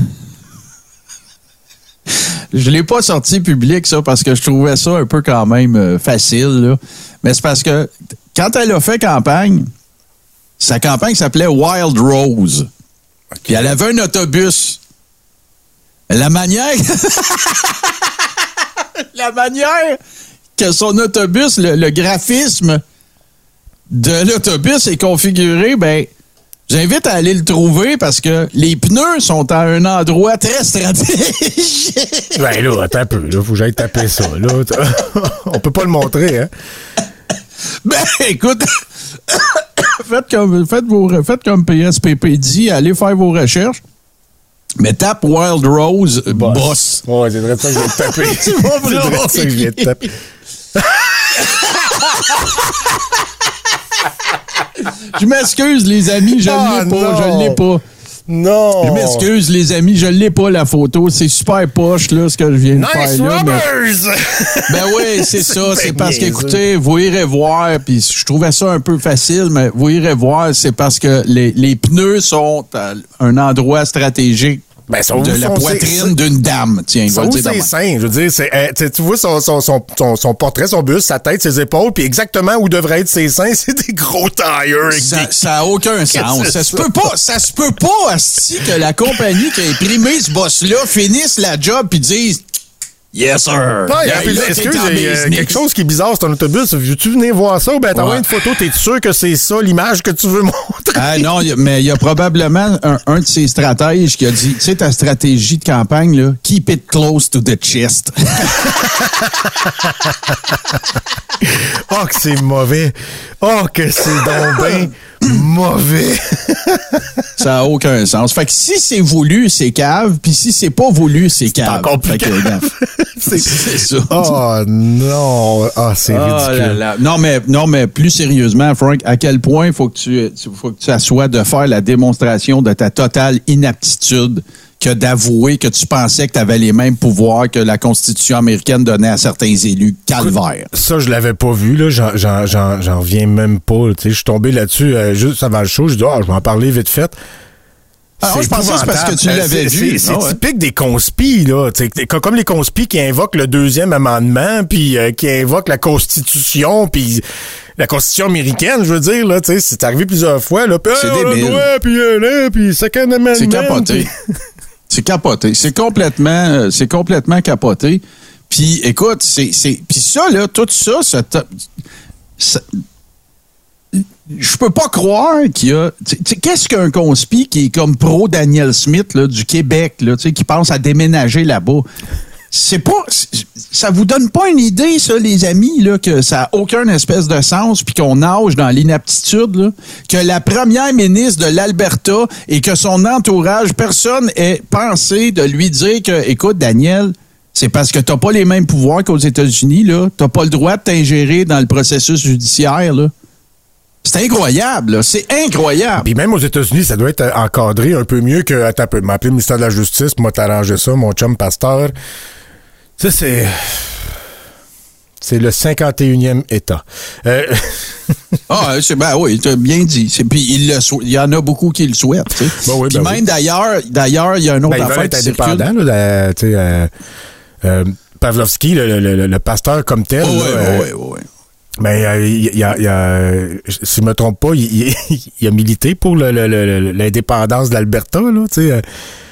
Je l'ai pas sorti public, ça, parce que je trouvais ça un peu quand même euh, facile, là. Mais c'est parce que quand elle a fait campagne, sa campagne s'appelait Wild Rose. Okay. Puis elle avait un autobus. La manière... La manière que son autobus, le, le graphisme de l'autobus est configuré, ben, j'invite à aller le trouver parce que les pneus sont à un endroit très stratégique. Ben là, attends un peu, là, faut que j'aille taper ça, là. On peut pas le montrer, hein? Ben, écoute, faites comme, faites vos, faites comme P S P P dit, allez faire vos recherches. Mais tape Wild Rose Boss. boss. Ouais, c'est vrai ça que je vais te taper. C'est pas vrai ça que je viens de taper. Je m'excuse, les amis, je ah, l'ai pas, non. je l'ai pas. Non. Je m'excuse, les amis, je l'ai pas, la photo. C'est super poche, là, ce que je viens de nice faire là. Rubbers! Mais... Ben oui, c'est, c'est ça. C'est parce niaiseux. qu'écoutez, vous irez voir, puis je trouvais ça un peu facile, mais vous irez voir, c'est parce que les, les pneus sont à un endroit stratégique. Ben, son, de la son, poitrine c'est, d'une dame. Tiens, son, c'est dire sain. Je veux dire, c'est, euh, tu vois son, son, son, son, son portrait, son buste, sa tête, ses épaules, puis exactement où devraient être ses seins, c'est des gros tailleurs. Ça, des... ça a aucun sens. Ça se peut pas, ça se peut pas, asti, que la compagnie qui a imprimé ce boss-là finisse la job puis dise yes, sir. Ouais, là, puis, là, excuse, il y a quelque chose qui est bizarre sur ton autobus. Veux-tu venir voir ça ou ben t'envoies ouais. une photo? T'es sûr que c'est ça l'image que tu veux montrer? Ah non, y a, mais il y a probablement un, un de ses stratèges qui a dit, tu sais, ta stratégie de campagne, là, keep it close to the chest. Oh, que c'est mauvais. Oh, que c'est donc bien mauvais. Ça n'a aucun sens. Fait que si c'est voulu, c'est cave, puis si c'est pas voulu, c'est cave. C'est encore plus fait que, cave. c'est, c'est ça. Oh non. Ah, oh, c'est oh ridicule. Là là. Non, mais, non, mais plus sérieusement, Frank, à quel point il faut que tu, faut que tu assoies de faire la démonstration de ta totale inaptitude que d'avouer que tu pensais que tu avais les mêmes pouvoirs que la Constitution américaine donnait à certains élus. Calvaire. Ça, je l'avais pas vu, là. J'en, j'en, j'en, j'en reviens même pas. Tu sais, je suis tombé là-dessus euh, juste avant le show. Je dis, ah, oh, je vais en parler vite fait. Alors, je pensais que c'est parce que tu l'avais c'est, vu. C'est, oh, c'est ouais. typique des conspis, là. T'sais, comme les conspis qui invoquent le deuxième amendement, puis euh, qui invoquent la Constitution, puis la Constitution américaine, je veux dire, là. T'sais, c'est arrivé plusieurs fois, là. Pis, c'est oh, débile. Ouais, puis euh, là, puis second amendment. C'est capoté. Pis... C'est capoté. C'est complètement, c'est complètement capoté. Puis, écoute, c'est, c'est, puis ça, là, tout ça, ça, ça je peux pas croire qu'il y a, tu sais, qu'est-ce qu'un conspi qui est comme pro Daniel Smith, là, du Québec, là, tu sais, qui pense à déménager là-bas. C'est pas, ça vous donne pas une idée, ça, les amis, là, que ça a aucun espèce de sens, puis qu'on nage dans l'inaptitude, là, que la première ministre de l'Alberta et que son entourage, personne ait pensé de lui dire que, écoute, Daniel, c'est parce que t'as pas les mêmes pouvoirs qu'aux États-Unis, là, t'as pas le droit de t'ingérer dans le processus judiciaire, là. C'est incroyable, là. C'est incroyable. Puis même aux États-Unis, ça doit être encadré un peu mieux que, attends un peu, m'appeler le ministère de la Justice, moi t'arranger ça, mon chum pasteur. Ça, c'est... C'est le cinquante et unième État. Euh... ah, c'est, ben oui, tu as bien dit. C'est, puis il, le sou- il y en a beaucoup qui le souhaitent. Tu sais. Ben oui, puis ben même oui. d'ailleurs, d'ailleurs, il y a un autre ben, affaire qui circule. Indépendant, là, tu sais, euh, euh, Pavlovski, le, le, le, le pasteur comme tel. Oh, là, oui, euh, oui, oui, oui. Mais euh, il, il, a, il a, si je me trompe pas, il, il, il a milité pour le, le, le, l'indépendance de l'Alberta, là, tu sais.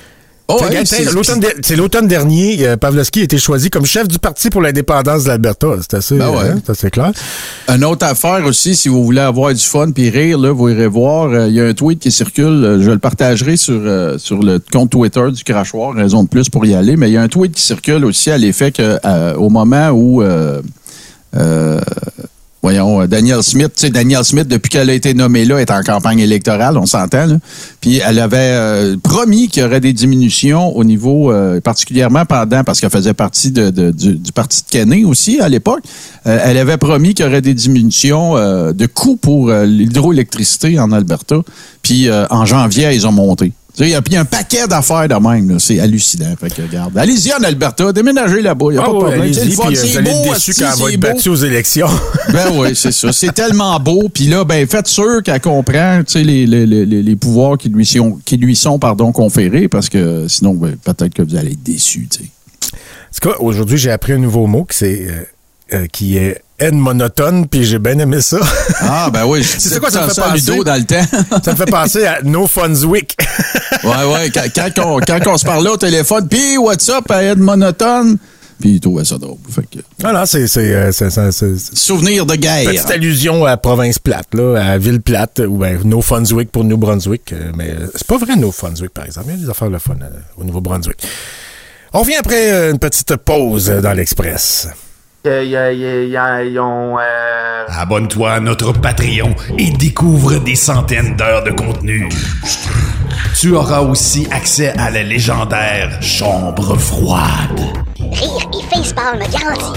Oh, ouais, c'est, l'automne de, c'est l'automne dernier, euh, Pavlovski a été choisi comme chef du Parti pour l'indépendance de l'Alberta. C'est assez, ben ouais. hein, c'est assez clair. Une autre affaire aussi, si vous voulez avoir du fun puis rire, là, vous irez voir, il euh, y a un tweet qui circule, euh, je le partagerai sur, euh, sur le compte Twitter du Crachoir, raison de plus pour y aller, mais il y a un tweet qui circule aussi à l'effet que euh, au moment où... Euh, euh, Voyons, Danielle Smith, tu sais, Danielle Smith, depuis qu'elle a été nommée là, est en campagne électorale, on s'entend, là. Puis elle avait euh, promis qu'il y aurait des diminutions au niveau, euh, particulièrement pendant, parce qu'elle faisait partie de, de, du, du parti de Kenney aussi à l'époque, euh, elle avait promis qu'il y aurait des diminutions euh, de coûts pour euh, l'hydroélectricité en Alberta. Puis euh, en janvier, ils ont monté. Il y, a, il y a un paquet d'affaires de même, là. C'est hallucinant. Fait que, regarde, allez-y en Alberta, déménagez là-bas, il n'y a ah pas de problème. C'est le fun, puis, c'est beau. Vous allez être déçus quand elle va être battue aux élections. Ben oui, c'est ça. C'est tellement beau. Puis là, ben faites sûr qu'elle comprend les, les, les, les pouvoirs qui lui sont, qui lui sont pardon, conférés, parce que sinon, ben, peut-être que vous allez être déçus. T'sais. En tout cas, aujourd'hui, j'ai appris un nouveau mot qui, c'est, euh, euh, qui est aide monotone, puis j'ai bien aimé ça. Ah, ben oui. C'est ça quoi ça me fait penser? Ludo dans le temps. Ça me fait penser à No Fundswick. Ouais, ouais. Quand, quand, on, quand on se parlait au téléphone, puis what's up, à aide monotone? Puis il trouvait ça drôle. Fait que... Voilà, c'est, c'est, c'est, c'est, c'est, c'est... Souvenir de guerre. Petite allusion à province plate, là, à ville plate, ou ben, No Fundswick pour New Brunswick. Mais c'est pas vrai No Fundswick, par exemple. Il y a des affaires le fun euh, au Nouveau-Brunswick. On revient après une petite pause dans l'Express. Euh, y a, y a, y a, y ont, euh... Abonne-toi à notre Patreon et découvre des centaines d'heures de contenu. Tu auras aussi accès à la légendaire Chambre froide. Rire et facepalm garanti.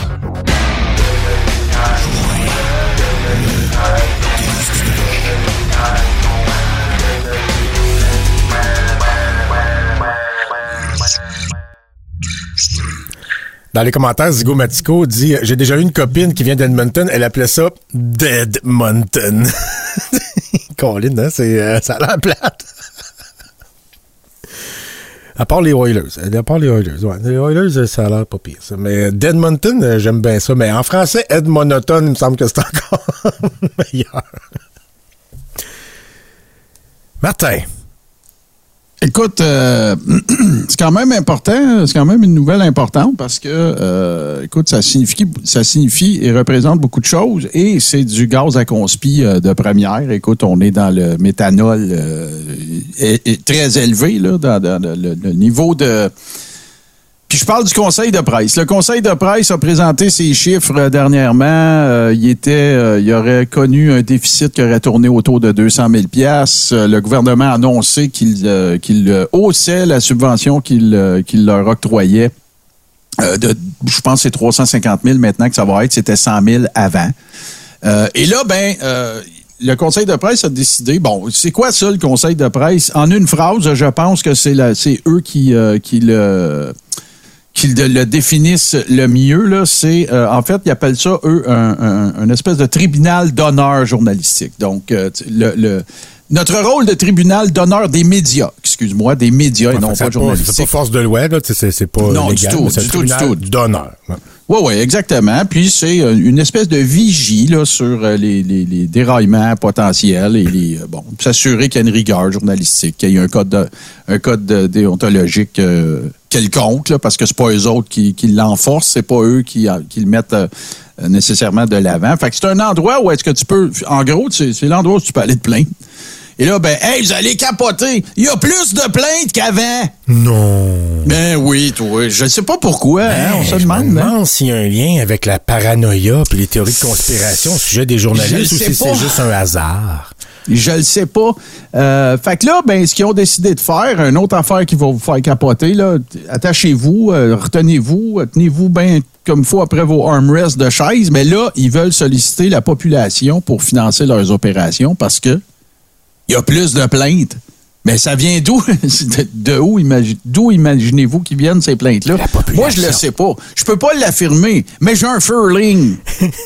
Dans les commentaires, Zigo Matico dit « J'ai déjà eu une copine qui vient d'Edmonton, elle appelait ça « Deadmonton ». Colin, hein? C'est, euh, ça a l'air plate. À part les Oilers. À part les Oilers, ouais. Les Oilers, ça a l'air pas pire, ça. Mais Deadmonton, j'aime bien ça. Mais en français, Edmonton, il me semble que c'est encore meilleur. Martin. Écoute, euh, c'est quand même important, c'est quand même une nouvelle importante parce que, euh, écoute, ça signifie, ça signifie et représente beaucoup de choses et c'est du gaz à conspi euh, de première. Écoute, on est dans le méthanol euh, est, est très élevé là, dans, dans le, le niveau de. Puis je parle du conseil de presse. Le conseil de presse a présenté ses chiffres euh, dernièrement. Euh, il était, euh, il aurait connu un déficit qui aurait tourné autour de deux cent mille dollars. Euh, le gouvernement a annoncé qu'il, euh, qu'il euh, haussait la subvention qu'il, euh, qu'il leur octroyait. Euh, de, je pense que c'est trois cent cinquante mille maintenant que ça va être. C'était cent mille avant. Euh, et là, ben... Euh, le conseil de presse a décidé, bon, c'est quoi ça, le conseil de presse? En une phrase, je pense que c'est, la, c'est eux qui, euh, qui le... qu'ils le définissent le mieux, là, c'est, euh, en fait, ils appellent ça, eux, un, un, un espèce de tribunal d'honneur journalistique. Donc, euh, le, le, notre rôle de tribunal d'honneur des médias, excuse-moi, des médias ouais, et non pas journalistique. C'est pas force de loi, là, c'est, c'est pas non, légal, du tout, c'est du un tout, du tout. d'honneur. Ouais. Oui, oui, exactement. Puis c'est une espèce de vigie là, sur les, les, les déraillements potentiels et les bon, s'assurer qu'il y a une rigueur journalistique, qu'il y ait un code de, un code de, déontologique euh, quelconque, là, parce que c'est pas eux autres qui, qui l'enforcent, c'est pas eux qui, qui le mettent euh, nécessairement de l'avant. Fait que c'est un endroit où est-ce que tu peux, en gros, c'est, c'est l'endroit où tu peux aller te plaindre. Et là, ben, hey, vous allez capoter. Il y a plus de plaintes qu'avant. Non. Ben oui, toi. Je ne sais pas pourquoi, ben, hein, on se demande. Je me demande hein? s'il y a un lien avec la paranoïa et les théories de conspiration au sujet des journalistes ou si pas. C'est juste un hasard. Je le sais pas. Euh, fait que là, ben, ce qu'ils ont décidé de faire, une autre affaire qui va vous faire capoter, là, attachez-vous, euh, retenez-vous, tenez-vous bien comme il faut après vos armrests de chaises, mais là, ils veulent solliciter la population pour financer leurs opérations parce que il y a plus de plaintes. Mais ça vient d'où? De, de où, imagi- d'où imaginez-vous qu'ils viennent ces plaintes-là? Moi, je le sais pas. Je peux pas l'affirmer, mais j'ai un furling.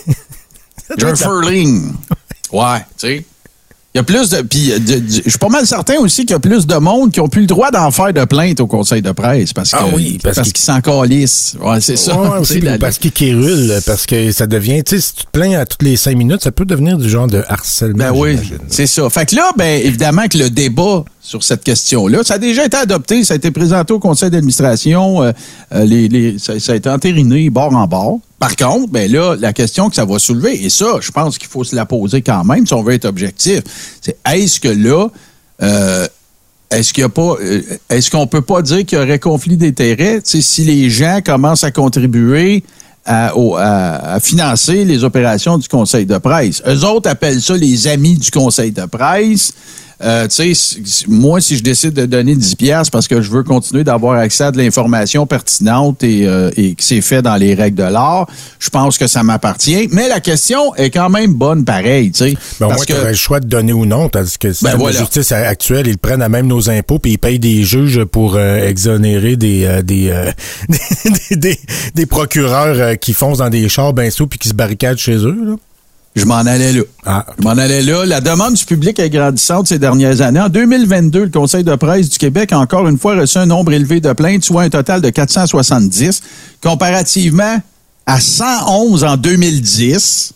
J'ai un furling. Ouais, tu sais. Il y a plus de. Puis, je suis pas mal certain aussi qu'il y a plus de monde qui n'ont plus le droit d'en faire de plainte au conseil de presse. Parce, que, ah oui, parce, parce qu'ils s'en calissent. Ouais, c'est ça. Ouais, aussi, la, parce qu'ils quérulent. Parce que ça devient. Tu sais, si tu te plains à toutes les cinq minutes, ça peut devenir du genre de harcèlement. Ben oui, c'est ça. Fait que là, ben, évidemment que le débat sur cette question-là. Ça a déjà été adopté, ça a été présenté au conseil d'administration, euh, euh, les, les, ça, ça a été entériné bord en bord. Par contre, ben là, la question que ça va soulever, et ça, je pense qu'il faut se la poser quand même si on veut être objectif, c'est est-ce que là, euh, est-ce qu'il y a pas, euh, est-ce qu'on peut pas dire qu'il y aurait conflit d'intérêts, tu sais, si les gens commencent à contribuer À, au, à, à financer les opérations du conseil de presse. Eux autres appellent ça les amis du conseil de presse. Euh, tu sais, moi, si je décide de donner dix piastres parce que je veux continuer d'avoir accès à de l'information pertinente et, euh, et que c'est fait dans les règles de l'art, je pense que ça m'appartient. Mais la question est quand même bonne pareil, tu sais. Ben, au moins, tu aurais le choix de donner ou non, parce que ben, voilà. La justice actuelle, ils prennent à même nos impôts puis ils payent des juges pour euh, exonérer des euh, des, euh, des, des des procureurs euh, qui foncent dans des chars ben sous puis qui se barricadent chez eux, là. Je m'en allais là. Ah, okay. Je m'en allais là. La demande du public est grandissante ces dernières années. En deux mille vingt-deux, le Conseil de presse du Québec a encore une fois reçu un nombre élevé de plaintes, soit un total de quatre cent soixante-dix, comparativement à cent onze en deux mille dix,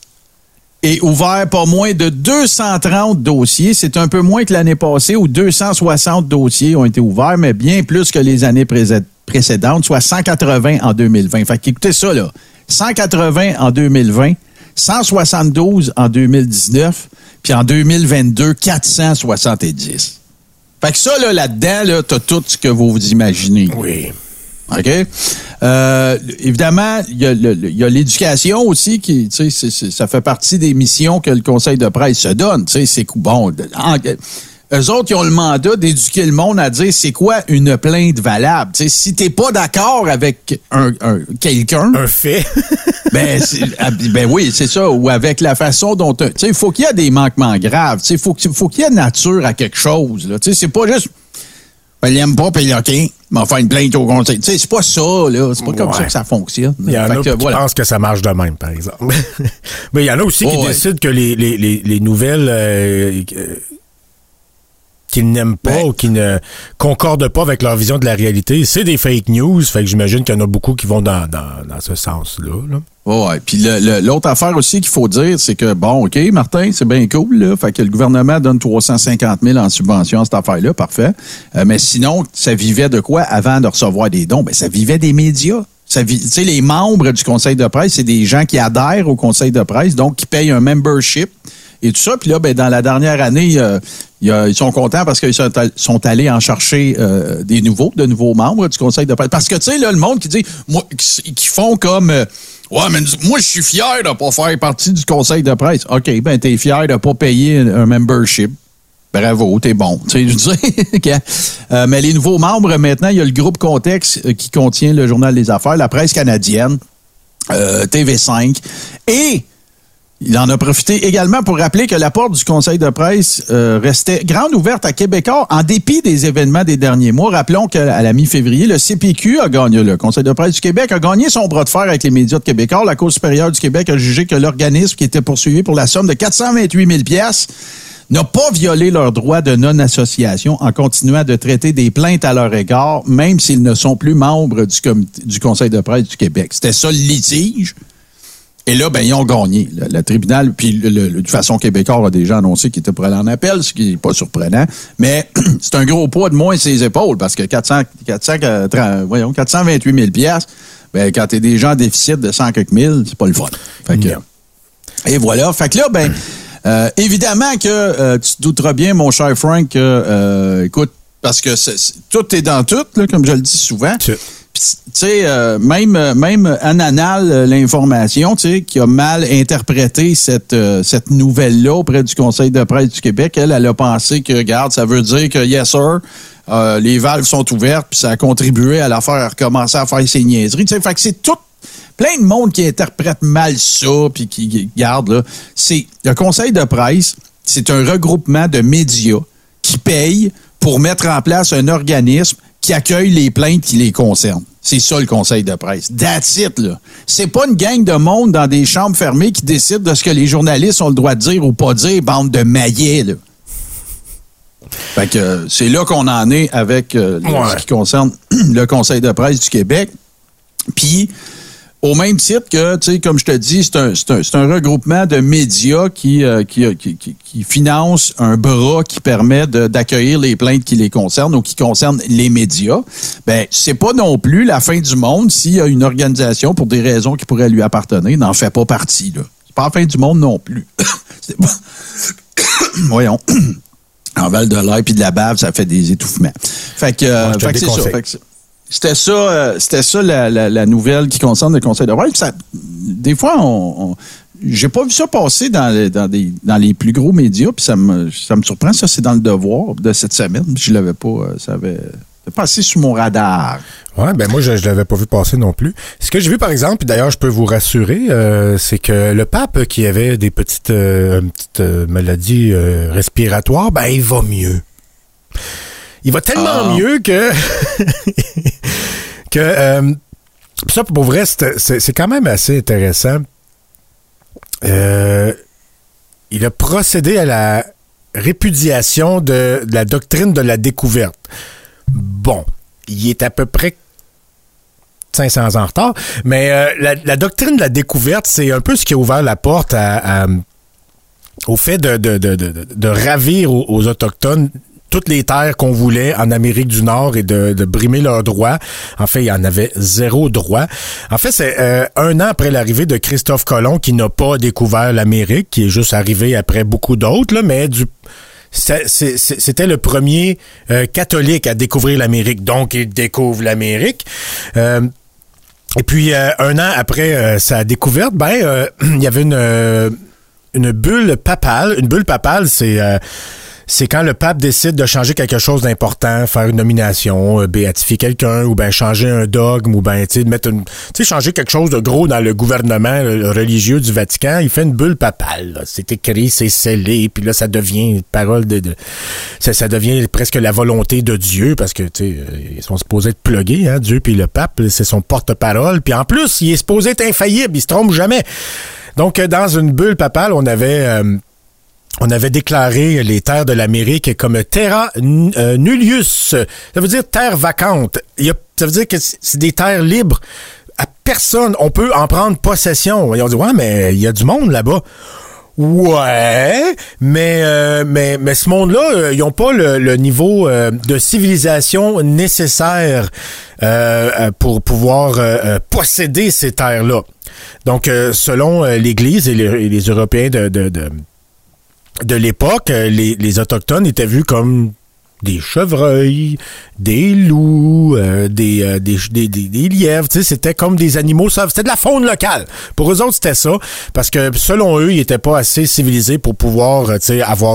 et ouvert pas moins de deux cent trente dossiers. C'est un peu moins que l'année passée où deux cent soixante dossiers ont été ouverts, mais bien plus que les années pré- précédentes, soit cent quatre-vingts en deux mille vingt. Fait qu'écoutez ça, là. cent quatre-vingts en deux mille vingt. cent soixante-douze en deux mille dix-neuf, puis en deux mille vingt-deux, quatre cent soixante-dix. Fait que ça, là, là-dedans, là, t'as tout ce que vous vous imaginez. Oui. OK? Euh, évidemment, il y a, le, il y a l'éducation aussi, qui, tu sais, c'est, c'est, ça fait partie des missions que le Conseil de presse se donne. Tu sais, c'est bon. En, eux autres, ils ont le mandat d'éduquer le monde à dire c'est quoi une plainte valable. Tu sais, si t'es pas d'accord avec un, un quelqu'un... Un fait. ben, c'est, ben oui, c'est ça. Ou avec la façon dont... Tu sais, il faut qu'il y ait des manquements graves. Tu sais, il faut, faut qu'il y ait nature à quelque chose. Tu sais, c'est pas juste... Ben, il aime pas, puis il OK, m'en faire une plainte au conseil. Tu sais, c'est pas ça, là. C'est pas comme ouais. ça que ça fonctionne. Il y en fait a que, qui voilà. pensent que ça marche de même, par exemple. Mais il y en a aussi oh, qui ouais. décident que les, les, les, les nouvelles... Euh, euh, qu'ils n'aiment pas ben, ou qui ne concordent pas avec leur vision de la réalité, c'est des fake news. Fait que j'imagine qu'il y en a beaucoup qui vont dans, dans, dans ce sens-là. Là. Oh, ouais. Puis le, le, l'autre affaire aussi qu'il faut dire, c'est que, bon, OK, Martin, c'est bien cool, là. Fait que le gouvernement donne trois cent cinquante mille en subvention à cette affaire-là, parfait. Euh, mais sinon, ça vivait de quoi avant de recevoir des dons? Ben, ça vivait des médias. Tu sais, les membres du conseil de presse, c'est des gens qui adhèrent au conseil de presse, donc qui payent un membership et tout ça. Puis là, ben, dans la dernière année, euh, y a, ils sont contents parce qu'ils sont, sont allés en chercher euh, des nouveaux, de nouveaux membres du conseil de presse. Parce que, tu sais, là, le monde qui dit, moi, qui, qui font comme, euh, ouais, mais moi, je suis fier de pas faire partie du conseil de presse. OK, ben, t'es fier de pas payer un membership. Bravo, t'es bon. Tu sais, je veux dire. euh, mais les nouveaux membres, maintenant, il y a le groupe Contexte qui contient le Journal des Affaires, la presse canadienne, euh, T V cinq, et il en a profité également pour rappeler que la porte du conseil de presse euh, restait grande ouverte à Québécois en dépit des événements des derniers mois. Rappelons qu'à la mi-février, le C P Q a gagné, le Conseil de presse du Québec a gagné son bras de fer avec les médias de Québécois. La Cour supérieure du Québec a jugé que l'organisme qui était poursuivi pour la somme de quatre cent vingt-huit mille piastres n'a pas violé leur droit de non-association en continuant de traiter des plaintes à leur égard, même s'ils ne sont plus membres du, comité, du Conseil de presse du Québec. C'était ça le litige. Et là, ben, ils ont gagné. Le, le tribunal, puis le, le, de toute façon, Québécois a déjà annoncé qu'il était pour aller en appel, ce qui n'est pas surprenant. Mais c'est un gros poids de moins sur ses épaules, parce que quatre cents, quatre cents, trente, voyons, quatre cent vingt-huit mille piastres, ben, quand t'es déjà en déficit de cent quelques mille, c'est pas le fun. Fait que, et voilà. Fait que là, ben, euh, évidemment que euh, tu te douteras bien, mon cher Frank, que, euh, écoute, parce que c'est, c'est, tout est dans tout, là, comme je le dis souvent. Tu sais, euh, même, même Ananal, l'information, tu sais, qui a mal interprété cette, euh, cette nouvelle-là auprès du Conseil de presse du Québec, elle, elle a pensé que, regarde, ça veut dire que, yes, sir, euh, les valves sont ouvertes, puis ça a contribué à la faire recommencer à faire ses niaiseries. Tu sais, fait que c'est tout, plein de monde qui interprète mal ça, puis qui garde, là. C'est, le Conseil de presse, c'est un regroupement de médias qui payent pour mettre en place un organisme qui accueille les plaintes qui les concernent. C'est ça, le conseil de presse. That's it, là. C'est pas une gang de monde dans des chambres fermées qui décide de ce que les journalistes ont le droit de dire ou pas dire, bande de maillets, là. Fait que euh, c'est là qu'on en est avec euh, ouais. ce qui concerne le conseil de presse du Québec. Puis, Au même titre que, tu sais, comme je te dis, c'est un, c'est un, c'est un regroupement de médias qui, euh, qui, qui, qui, qui finance un bras qui permet de, d'accueillir les plaintes qui les concernent ou qui concernent les médias. Ben, c'est pas non plus la fin du monde s'il y a une organisation, pour des raisons qui pourraient lui appartenir, n'en fait pas partie, là. C'est pas la fin du monde non plus. C'est pas... Voyons. En val de l'air puis de la bave, ça fait des étouffements. Fait que, euh, fait que c'est ça. Fait que c'était ça, euh, c'était ça la, la, la nouvelle qui concerne le Conseil de Royaume. Ça, des fois, on, on j'ai pas vu ça passer dans, les, dans, des, dans les plus gros médias, puis ça me, ça me surprend. Ça, c'est dans le Devoir de cette semaine. Je l'avais pas, ça avait passé sous mon radar. Ouais, ben moi, je ne l'avais pas vu passer non plus. Ce que j'ai vu, par exemple, puis d'ailleurs, je peux vous rassurer, euh, c'est que le pape qui avait des petites, euh, petites euh, maladies euh, respiratoires, ben, il va mieux. Il va tellement oh. mieux que... que euh, ça, pour vrai, c'est, c'est, c'est quand même assez intéressant. Euh, il a procédé à la répudiation de, de la doctrine de la découverte. Bon, il est à peu près cinq cents ans en retard, mais euh, la, la doctrine de la découverte, c'est un peu ce qui a ouvert la porte à, à, au fait de, de, de, de, de ravir aux, aux Autochtones toutes les terres qu'on voulait en Amérique du Nord et de, de brimer leurs droits. En fait, il y en avait zéro droit. En fait, c'est euh, un an après l'arrivée de Christophe Colomb qui n'a pas découvert l'Amérique, qui est juste arrivé après beaucoup d'autres, là, mais du c'est, c'est, c'était le premier euh, catholique à découvrir l'Amérique. Donc, il découvre l'Amérique. Euh, et puis, euh, un an après euh, sa découverte, ben, euh, il y avait une, euh, une bulle papale. Une bulle papale, c'est... Euh, c'est quand le pape décide de changer quelque chose d'important, faire une nomination, euh, béatifier quelqu'un, ou ben changer un dogme, ou ben tu sais mettre une, tu sais changer quelque chose de gros dans le gouvernement le, religieux du Vatican. Il fait une bulle papale. Là. C'est écrit, c'est scellé, puis là ça devient une parole de, de ça, ça devient presque la volonté de Dieu, parce que tu sais ils sont supposés être plugués, hein, Dieu puis le pape, c'est son porte-parole. Puis en plus, il est supposé être infaillible, il se trompe jamais. Donc dans une bulle papale, on avait euh, On avait déclaré les terres de l'Amérique comme terra euh, nullius. Ça veut dire terre vacante. Il y a, ça veut dire que c'est des terres libres. À personne, on peut en prendre possession. Ils ont dit, ouais, mais il y a du monde là-bas. Ouais, mais euh, mais mais ce monde-là, ils n'ont pas le, le niveau euh, de civilisation nécessaire euh, pour pouvoir euh, posséder ces terres-là. Donc, euh, selon euh, l'Église et les, et les Européens de, de, de de l'époque, les, les Autochtones étaient vus comme des chevreuils, des loups, euh, des, euh, des, des, des, des lièvres, tu sais, c'était comme des animaux, ça, c'était de la faune locale. Pour eux autres, c'était ça, parce que selon eux, ils étaient pas assez civilisés pour pouvoir, tu sais, avoir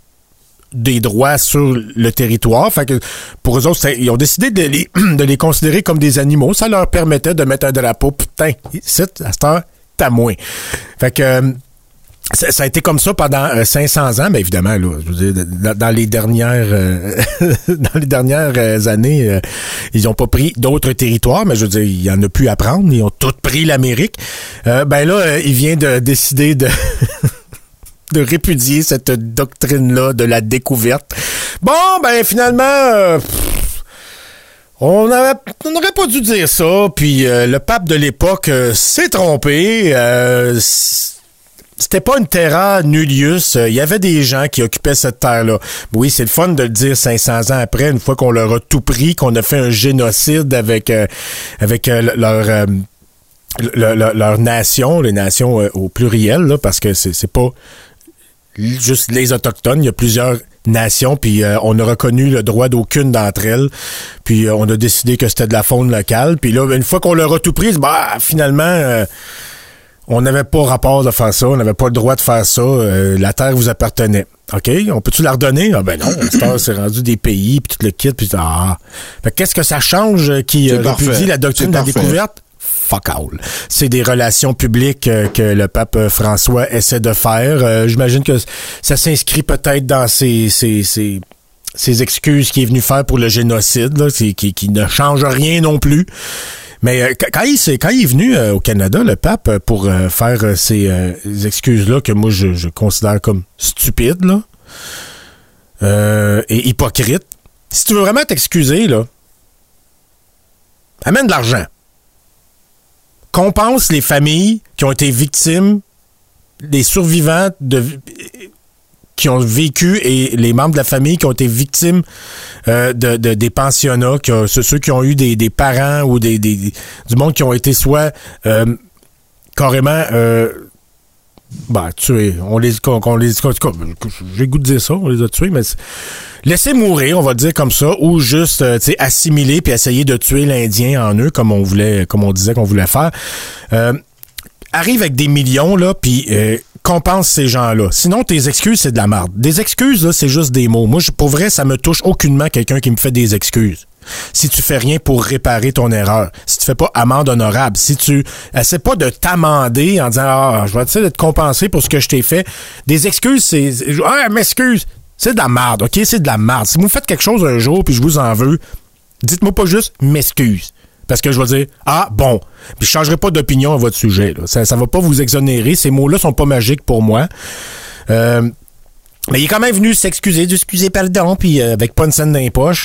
des droits sur le territoire. Fait que pour eux autres, ils ont décidé de les, de les considérer comme des animaux. Ça leur permettait de mettre un drapeau. Putain, c'est à cette heure, t'as moins. Fait que euh, Ça, ça a été comme ça pendant euh, cinq cents ans, mais évidemment, là, je veux dire, dans, dans les dernières euh, dans les dernières euh, années, euh, ils ont pas pris d'autres territoires, mais je veux dire, il y en a plus à prendre, ils ont tous pris l'Amérique. Euh, ben là, euh, il vient de décider de de répudier cette doctrine-là de la découverte. Bon, ben finalement, euh, pff, on n'aurait on n'aurait pas dû dire ça, puis euh, le pape de l'époque euh, s'est trompé. Euh, C'était pas une terra nullius. Il y avait des gens qui occupaient cette terre-là. Oui, c'est le fun de le dire cinq cents ans après, une fois qu'on leur a tout pris, qu'on a fait un génocide avec euh, avec euh, leur, euh, leur, leur leur nation, les nations euh, au pluriel, là, parce que c'est, c'est pas juste les Autochtones. Il y a plusieurs nations, puis euh, on a reconnu le droit d'aucune d'entre elles. Puis euh, on a décidé que c'était de la faune locale. Puis là, une fois qu'on leur a tout pris, bah finalement... Euh, on n'avait pas rapport de faire ça, on n'avait pas le droit de faire ça, euh, la terre vous appartenait. OK? On peut-tu la redonner? Ah ben non, la c'est rendu des pays, puis tout le kit, puis ah. Fait qu'est-ce que ça change qui euh, répudie la doctrine de la découverte? Fuck all. C'est des relations publiques euh, que le pape François essaie de faire. Euh, j'imagine que ça s'inscrit peut-être dans ces... ces, ces ces excuses qu'il est venu faire pour le génocide, là, qui, qui, qui ne change rien non plus. Mais euh, quand, il, quand il est venu euh, au Canada, le pape, pour euh, faire euh, ces euh, excuses-là que moi, je, je considère comme stupides, là, euh, et hypocrites, si tu veux vraiment t'excuser, là, amène de l'argent. compense les familles qui ont été victimes, les survivants de, qui ont vécu et les membres de la famille qui ont été victimes euh, de, de, des pensionnats, qui ont, ceux qui ont eu des, des parents ou des, des, du monde qui ont été soit euh, carrément... Euh, Ben, tués. On les, qu'on, qu'on les, qu'on, j'ai le goût de dire ça, on les a tués, mais laisser mourir, on va dire comme ça, ou juste, euh, tu sais, assimiler puis essayer de tuer l'Indien en eux, comme on voulait, comme on disait qu'on voulait faire. Euh, arrive avec des millions, là, puis euh, compense ces gens-là. Sinon, tes excuses, c'est de la merde. Des excuses, là, c'est juste des mots. Moi, je, pour vrai, ça me touche aucunement quelqu'un qui me fait des excuses. Si tu fais rien pour réparer ton erreur, si tu fais pas amende honorable, si tu essaie pas de t'amender en disant ah, je vais essayer de te compenser pour ce que je t'ai fait. Des excuses, c'est ah, m'excuse, c'est de la merde, ok, c'est de la merde. Si vous faites quelque chose un jour puis je vous en veux, dites-moi pas juste m'excuse. Parce que je vais dire ah bon, puis je changerai pas d'opinion à votre sujet. Là. Ça, ça va pas vous exonérer. Ces mots-là sont pas magiques pour moi. Euh, mais il est quand même venu s'excuser, d'excuser pardon, puis euh, avec pas une scène dans les poches.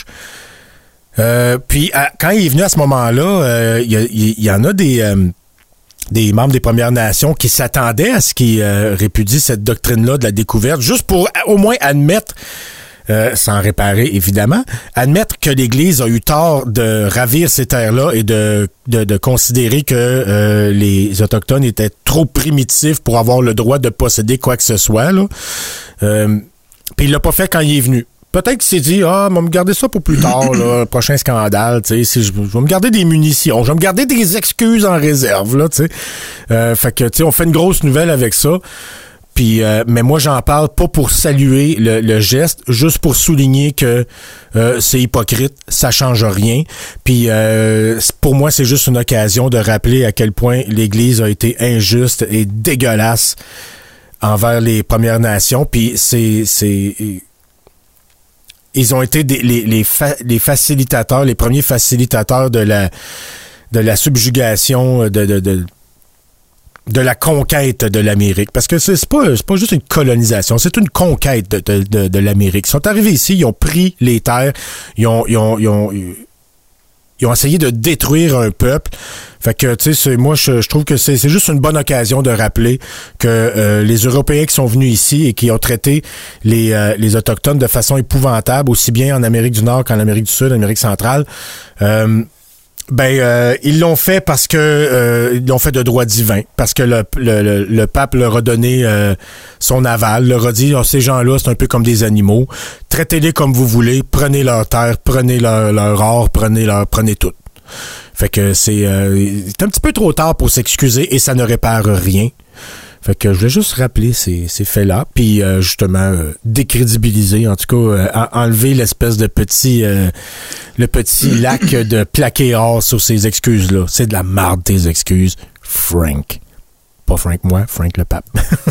Euh, puis à, quand il est venu à ce moment-là, il euh, y, y, y en a des euh, des membres des Premières Nations qui s'attendaient à ce qu'il euh, répudie cette doctrine-là de la découverte, juste pour au moins admettre, euh, sans réparer évidemment, admettre que l'Église a eu tort de ravir ces terres-là et de de, de considérer que euh, les Autochtones étaient trop primitifs pour avoir le droit de posséder quoi que ce soit. Là. Euh, puis il l'a pas fait quand il est venu. Peut-être qu'il s'est dit, ah, on va me garder ça pour plus tard, là, le prochain scandale, tu sais, si je, je vais me garder des munitions, je vais me garder des excuses en réserve, là, tu sais. Euh, fait que, tu sais, on fait une grosse nouvelle avec ça. Puis, euh, mais moi, j'en parle pas pour saluer le, le geste, juste pour souligner que euh, c'est hypocrite, ça change rien. Puis, euh, pour moi, c'est juste une occasion de rappeler à quel point l'Église a été injuste et dégueulasse envers les Premières Nations. Puis, c'est... c'est ils ont été des, les, les, fa, les facilitateurs, les premiers facilitateurs de la de la subjugation, de, de, de, de la conquête de l'Amérique. Parce que c'est, c'est pas c'est pas juste une colonisation, c'est une conquête de, de, de, de l'Amérique. Ils sont arrivés ici, ils ont pris les terres, ils ont, ils ont, ils ont, ils ont essayé de détruire un peuple. Fait que, tu sais, moi, je, je trouve que c'est, c'est juste une bonne occasion de rappeler que euh, les Européens qui sont venus ici et qui ont traité les, euh, les Autochtones de façon épouvantable, aussi bien en Amérique du Nord qu'en Amérique du Sud, en Amérique centrale, euh, ben, euh, ils l'ont fait parce que euh, ils l'ont fait de droit divin, parce que le, le, le, le pape leur a donné euh, son aval, leur a dit, oh, ces gens-là, c'est un peu comme des animaux, traitez-les comme vous voulez, prenez leur terre, prenez leur, leur or, prenez leur, prenez tout. Fait que c'est, euh, c'est un petit peu trop tard pour s'excuser et ça ne répare rien. Fait que je voulais juste rappeler ces, ces faits-là, puis euh, justement euh, décrédibiliser, en tout cas euh, enlever l'espèce de petit euh, le petit lac de plaqué or sur ces excuses-là. C'est de la marde, tes excuses. Frank. Pas Frank moi, Frank le pape.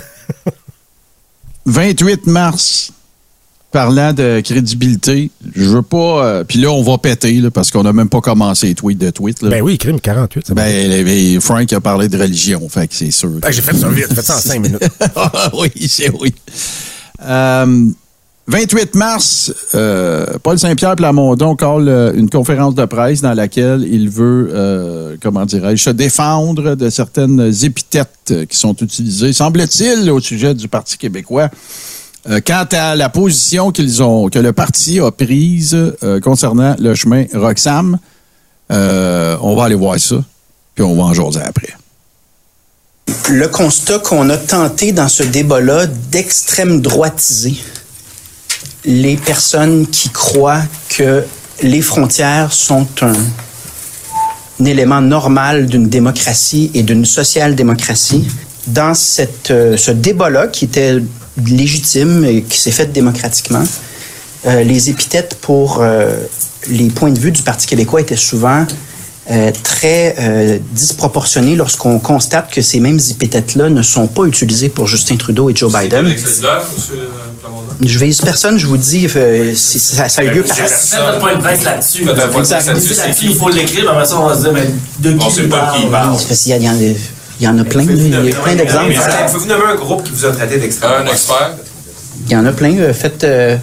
vingt-huit mars. Parlant de crédibilité, je veux pas... Euh, puis là, on va péter, là, parce qu'on n'a même pas commencé les tweets de tweets. Là. Ben oui, crime quarante-huit. C'est ben, ben, Frank a parlé de religion, fait que c'est sûr. Ben, j'ai fait ça vite, j'ai fait ça en cinq minutes. oui, c'est oui. Euh, vingt-huit mars, euh, Paul Saint-Pierre Plamondon colle une conférence de presse dans laquelle il veut, euh, comment dirais-je, se défendre de certaines épithètes qui sont utilisées, semble-t-il, au sujet du Parti québécois. Euh, quant à la position qu'ils ont, que le parti a prise euh, concernant le chemin Roxham, euh, on va aller voir ça, puis on va en jaser après. Le constat qu'on a tenté dans ce débat-là d'extrême droitiser les personnes qui croient que les frontières sont un, un élément normal d'une démocratie et d'une social-démocratie. Dans cette, euh, ce débat-là, qui était légitime et qui s'est fait démocratiquement, euh, les épithètes pour euh, les points de vue du Parti québécois étaient souvent euh, très euh, disproportionnés lorsqu'on constate que ces mêmes épithètes-là ne sont pas utilisées pour Justin Trudeau et Joe Biden. Je vise personne, je vous dis, euh, si ça, ça a eu lieu par... Faites votre point de presse là-dessus. Faites votre point de presse là-dessus. Il faut l'écrire, après ça, on va se dire, mais de qui il parle? Parce qu'il y a, il y a, il y en a plein, il y a plein d'exemples. Pouvez-vous nommer un groupe qui vous a traité d'extrême? Un expert? Il y en a plein. Faites, euh,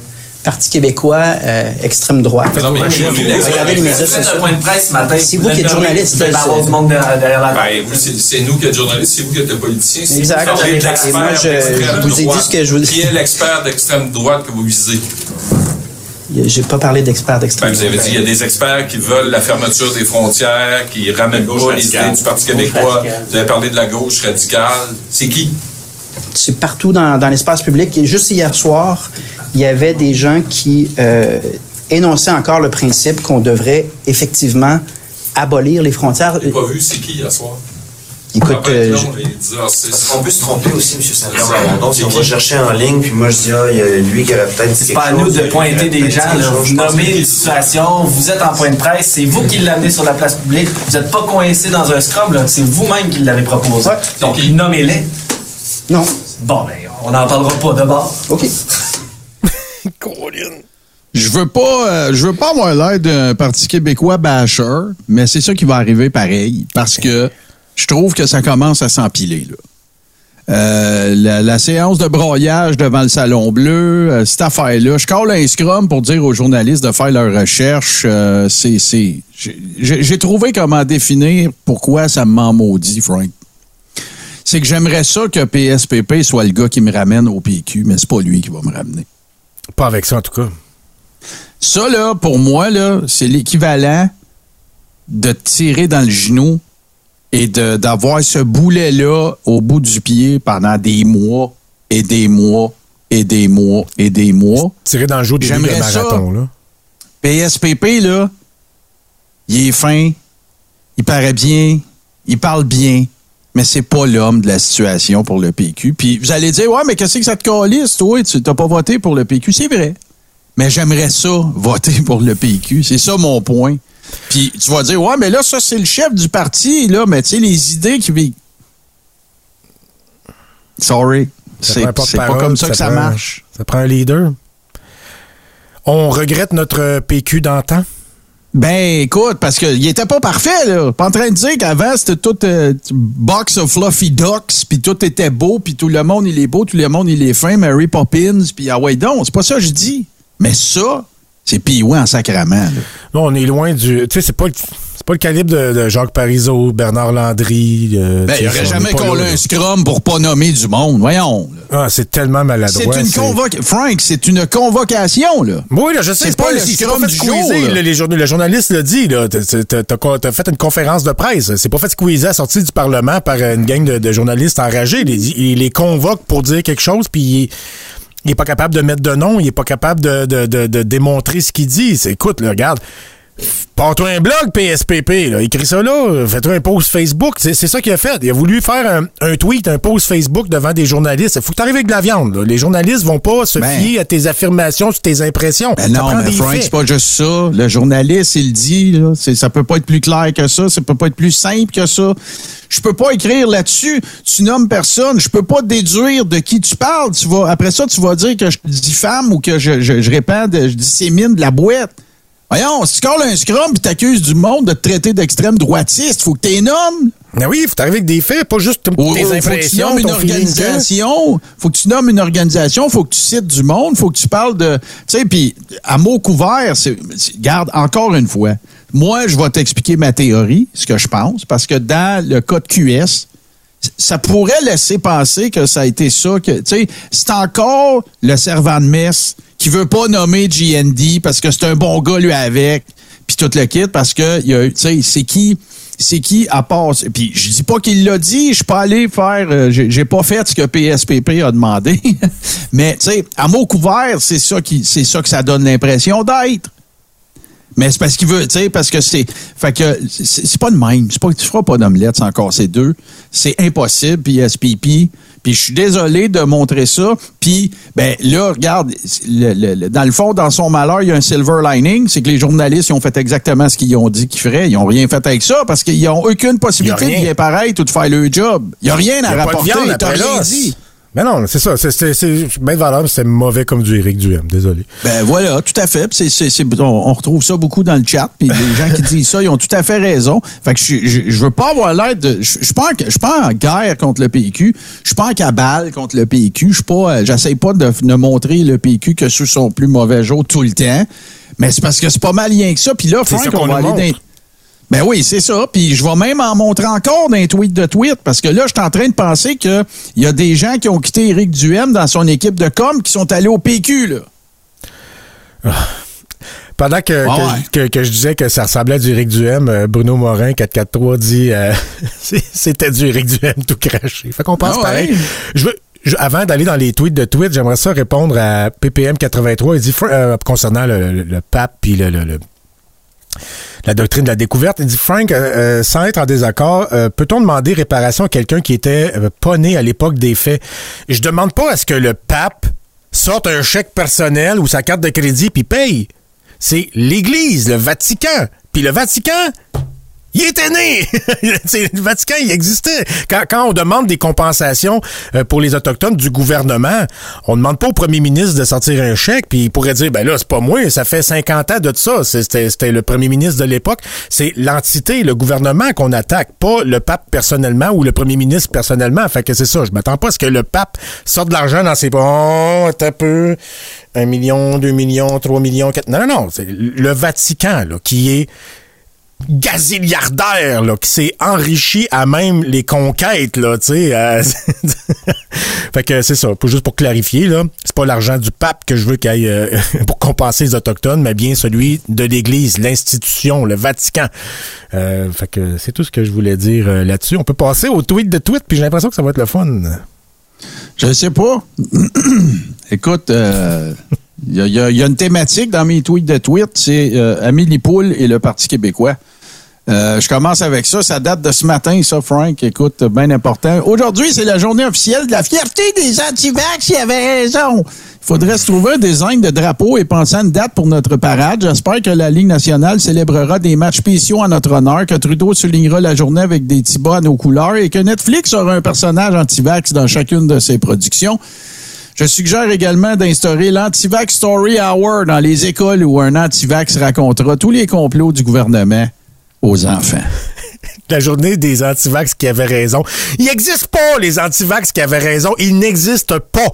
Parti québécois, euh, extrême droite. Non, mais j'ai vu Regardez les médias sociaux. un point de presse ce matin. C'est vous qui êtes journaliste. Vous allez avoir du monde derrière la ben, vous, c'est, c'est nous qui êtes journalistes, c'est vous qui êtes politiciens. C'est exact. vous qui êtes l'expert Et moi, je, je vous ai dit ce que je vous Qui est l'expert d'extrême droite que vous visez? J'ai pas parlé d'experts d'extrême Ben, vous avez dit qu'il y a des experts qui veulent la fermeture des frontières, qui ramènent pas les idées du Parti québécois. Vous avez parlé de la gauche radicale. C'est qui? C'est partout dans, dans l'espace public. Et juste hier soir, il y avait des gens qui euh, énonçaient encore le principe qu'on devrait effectivement abolir les frontières. J'ai pas vu c'est qui hier soir. Écoute, ah, ben, euh, non, je... les dix heures six. On peut se tromper aussi, M. Saint-Pierre. Si on va chercher en ligne, puis moi je dis, ah, il y a lui qui aurait peut-être dit C'est quelque pas à chose, nous de pointer des gens, là. Vous nommez une situation, vous êtes en point de presse, c'est vous qui l'amenez sur la place publique. Vous n'êtes pas coincé dans un scrum, là. C'est vous-même qui l'avez proposé. Ouais. Donc, nommez-les. Non. Bon, ben, on n'en parlera pas de bord. OK. Je veux pas, euh, je veux pas avoir l'air d'un Parti québécois basher, mais c'est ça qui va arriver pareil, parce que je trouve que ça commence à s'empiler, là. Euh, la, la séance de broyage devant le Salon Bleu, euh, cette affaire-là, je colle un scrum pour dire aux journalistes de faire leurs recherches. Euh, c'est, c'est, j'ai, j'ai trouvé comment définir pourquoi ça m'en maudit, Frank. C'est que j'aimerais ça que P S P P soit le gars qui me ramène au P Q, mais c'est pas lui qui va me ramener. Pas avec ça, en tout cas. Ça, là, pour moi, là, c'est l'équivalent de tirer dans le genou et de, d'avoir ce boulet-là au bout du pied pendant des mois et des mois et des mois et des mois. Tirer dans le jeu des de marathon, là. P S P P, là, il est fin, il paraît bien, il parle bien, mais c'est pas l'homme de la situation pour le P Q. Puis vous allez dire, ouais, mais qu'est-ce que ça te calisse, toi? Tu n'as pas voté pour le P Q. C'est vrai. Mais j'aimerais ça, voter pour le P Q. C'est ça mon point. Puis tu vas dire, ouais, mais là, ça, c'est le chef du parti, là, mais tu sais, les idées qui... Sorry. Ça C'est, c'est pas comme ça, ça que ça prend, marche. Ça prend un leader. On regrette notre P Q d'antan? Ben, écoute, parce qu'il était pas parfait, là. Pas en train de dire qu'avant, c'était tout euh, box of fluffy ducks, puis tout était beau, puis tout le monde, il est beau, tout le monde, il est fin, Mary Poppins, puis ah ouais, donc, c'est pas ça que je dis. Mais ça, c'est pis-ouais en sacrament, là. Non, on est loin du... Tu sais, c'est pas, c'est pas le calibre de, de Jacques Parizeau, Bernard Landry... Euh, ben, il n'y aurait jamais collé un scrum pour pas nommer du monde. Voyons. Là. Ah, c'est tellement maladroit. C'est une convocation. Frank, c'est une convocation, là. Oui, là, je sais. C'est, c'est pas, pas le scrum du jour. Là. Les journaux, le journaliste l'a dit, là. T'as, t'as, t'as fait une conférence de presse. C'est pas fait squeezer sorti du Parlement par une gang de, de journalistes enragés. Il, il les convoque pour dire quelque chose, puis il... Il est pas capable de mettre de nom, il est pas capable de, de, de, de démontrer ce qu'il dit. C'est, écoute, là, regarde, pars-toi un blog, P S P P, là, écris ça là, fais-toi un post Facebook. C'est, c'est ça qu'il a fait. Il a voulu faire un, un tweet, un post Facebook devant des journalistes. Il faut que tu arrives avec de la viande. Là. Les journalistes vont pas se ben, fier à tes affirmations, sur tes impressions. Ben non, mais Frank, c'est pas juste ça. Le journaliste, il dit, là, c'est, ça peut pas être plus clair que ça, ça peut pas être plus simple que ça. Je peux pas écrire là-dessus. Tu nommes personne. Je peux pas déduire de qui tu parles. Tu vas, après ça, tu vas dire que je diffame ou que je, je, je répands, de, je dissémine de la boîte. Voyons, si tu colles un scrum et t'accuses du monde de te traiter d'extrême droitiste, faut que t'es nommes. Ben oui, faut t'arriver avec des faits, pas juste tes ou, impressions. Faut que tu nommes une organisation. Faut que tu nommes une organisation. Faut que tu cites du monde. Faut que tu parles de... Tu sais, puis à mot couvert, c'est, c'est, garde, encore une fois, moi, je vais t'expliquer ma théorie, ce que je pense, parce que dans le cas de Q S, ça pourrait laisser penser que ça a été ça, que, tu sais, c'est encore le servant de messe qui veut pas nommer G N D parce que c'est un bon gars, lui, avec, puis tout le kit, parce que, tu sais, c'est qui... C'est qui à part... Puis je dis pas qu'il l'a dit, je suis pas allé faire... Euh, j'ai, j'ai pas fait ce que P S P P a demandé. Mais, tu sais, à mot couvert, c'est ça, qui, c'est ça que ça donne l'impression d'être. Mais c'est parce qu'il veut, tu sais, parce que c'est... Fait que c'est, c'est pas de même. C'est pas, tu feras pas d'omelette sans casser deux. C'est impossible, P S P P. Puis je suis désolé de montrer ça. Puis, ben là, regarde, le, le, le, dans le fond, dans son malheur, il y a un silver lining. C'est que les journalistes, ils ont fait exactement ce qu'ils ont dit qu'ils feraient. Ils n'ont rien fait avec ça parce qu'ils n'ont aucune possibilité de bien paraître ou de faire le job. Il n'y a rien à rapporter. Tu n'as rien dit. Mais non, c'est ça. C'est, c'est, c'est bien valable, c'est mauvais comme du Éric Duhem. Désolé. Ben voilà, tout à fait. C'est, c'est, c'est, on, on retrouve ça beaucoup dans le chat. Puis les gens qui disent ça, ils ont tout à fait raison. Fait que je, je, je veux pas avoir l'air de... Je, je suis pas, en, je suis pas en guerre contre le P Q. Je suis pas en cabale contre le P Q. Je suis pas... J'essaie pas de, de montrer le P Q que ceux sont plus mauvais jours tout le temps. Mais c'est parce que c'est pas mal rien que ça. Puis là, Frank, on va aller dans... Ben oui, c'est ça. Puis je vais même en montrer encore dans les tweets de tweet parce que là, je suis en train de penser qu'il y a des gens qui ont quitté Éric Duhem dans son équipe de com qui sont allés au P Q, là. Ah. Pendant que, ah que, ouais. que, que je disais que ça ressemblait à du Éric Duhem, Bruno Morin, quatre cent quarante-trois, dit euh, c'était du Éric Duhem tout craché. Fait qu'on pense ah ouais. pareil. Je veux... Je, avant d'aller dans les tweets de tweet, j'aimerais ça répondre à P P M quatre-vingt-trois. Il dit euh, concernant le, le, le pape puis le, le, le la doctrine de la découverte. Il dit, Frank, euh, sans être en désaccord, euh, peut-on demander réparation à quelqu'un qui était euh, pas né à l'époque des faits? Je demande pas à ce que le pape sorte un chèque personnel ou sa carte de crédit puis paye. C'est l'Église, le Vatican. Puis le Vatican, il était né! Le Vatican, il existait. Quand, quand on demande des compensations euh, pour les Autochtones du gouvernement, on demande pas au premier ministre de sortir un chèque, puis il pourrait dire, ben là, c'est pas moi, ça fait cinquante ans de ça. C'était, c'était le premier ministre de l'époque. C'est l'entité, le gouvernement qu'on attaque, pas le pape personnellement ou le premier ministre personnellement. Fait que c'est ça, je m'attends pas à ce que le pape sorte de l'argent dans ses... Oh, t'as peu... Un million, deux millions, trois millions, quatre... Non, non, non. C'est le Vatican, là, qui est gazilliardaire, là, qui s'est enrichi à même les conquêtes, là, tu sais. Euh, fait que c'est ça. Pour, juste pour clarifier, là, c'est pas l'argent du pape que je veux qu'il aille euh, pour compenser les Autochtones, mais bien celui de l'Église, l'institution, le Vatican. Euh, fait que c'est tout ce que je voulais dire euh, là-dessus. On peut passer au tweet de tweet, puis j'ai l'impression que ça va être le fun. Je sais pas. Écoute, il euh, y, y, y a une thématique dans mes tweets de tweet, c'est euh, Amélie Poul et le Parti québécois. Euh, je commence avec ça. Ça date de ce matin, ça, Frank. Écoute, bien important. Aujourd'hui, c'est la journée officielle de la fierté des anti-vax. Il avait raison. Il faudrait se trouver un design de drapeau et penser à une date pour notre parade. J'espère que la Ligue nationale célébrera des matchs spéciaux en notre honneur, que Trudeau soulignera la journée avec des petits bas à nos couleurs et que Netflix aura un personnage anti-vax dans chacune de ses productions. Je suggère également d'instaurer l'Anti-Vax Story Hour dans les écoles où un anti-vax racontera tous les complots du gouvernement aux enfants. La journée des anti-vax qui avaient raison. Il n'existe pas, les anti-vax qui avaient raison. Ils n'existent pas.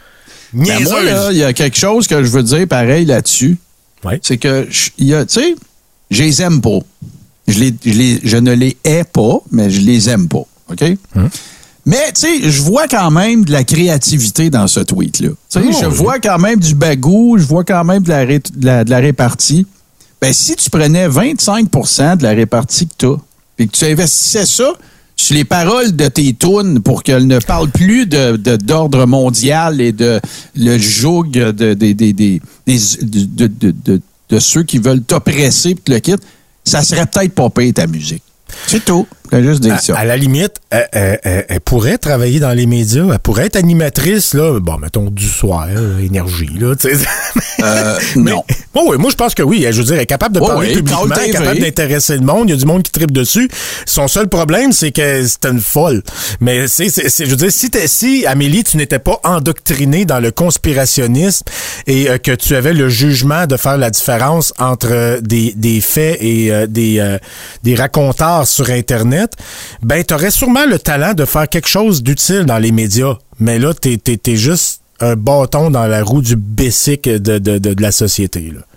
Ben moi, là, il y a quelque chose que je veux dire pareil là-dessus. Ouais. C'est que, il y a, tu sais, je les aime pas. Je, les, je, les, je ne les hais pas, mais je les aime pas. OK? Hum. Mais, tu sais, je vois quand même de la créativité dans ce tweet-là. Tu sais, oh, je oui. vois quand même du bagou, je vois quand même de la, ré, de la, de la répartie. Ben, si tu prenais vingt-cinq pour cent de la répartie que tu as, et que tu investissais ça sur les paroles de tes tounes pour qu'elles ne parlent plus de, de, d'ordre mondial et de le joug de, de, de, de, de, de, de, de, de ceux qui veulent t'oppresser et te le quitter, ça serait peut-être pas payé ta musique. C'est tout. Je juste dire à, ça. À la limite, elle, elle, elle, elle pourrait travailler dans les médias. Elle pourrait être animatrice, là, bon, mettons, du soir, là, énergie, là, tu sais. Euh, non. Bon, oui, moi, je pense que oui. Je veux dire, elle est capable de oh, parler oui, publiquement, elle est capable d'intéresser le monde. Il y a du monde qui tripe dessus. Son seul problème, c'est que c'est une folle. Mais c'est, c'est, c'est je veux dire, si, t'es, si, Amélie, tu n'étais pas endoctrinée dans le conspirationnisme et euh, que tu avais le jugement de faire la différence entre euh, des, des faits et euh, des, euh, des racontars sur Internet, ben, t'aurais sûrement le talent de faire quelque chose d'utile dans les médias. Mais là, t'es, t'es, t'es juste un bâton dans la roue du basic de, de, de, de la société, là.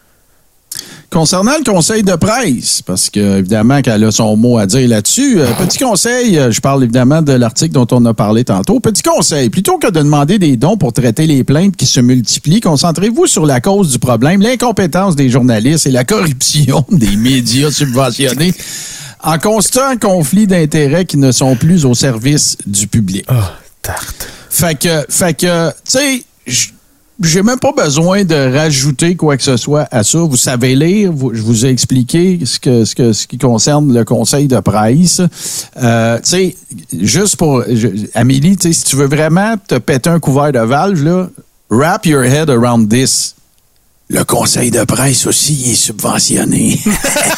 Concernant le conseil de presse, parce que évidemment qu'elle a son mot à dire là-dessus, euh, petit conseil, je parle évidemment de l'article dont on a parlé tantôt, petit conseil, plutôt que de demander des dons pour traiter les plaintes qui se multiplient, concentrez-vous sur la cause du problème, l'incompétence des journalistes et la corruption des médias subventionnés en constant conflit d'intérêts qui ne sont plus au service du public. Oh, tarte. Fait que, fait que, tu sais, j'ai même pas besoin de rajouter quoi que ce soit à ça. Vous savez lire, vous, je vous ai expliqué ce que, ce que, ce qui concerne le conseil de presse. Euh, tu sais, juste pour, je, Amélie, tu sais, si tu veux vraiment te péter un couvert de valve, là, wrap your head around this. Le conseil de presse aussi est subventionné.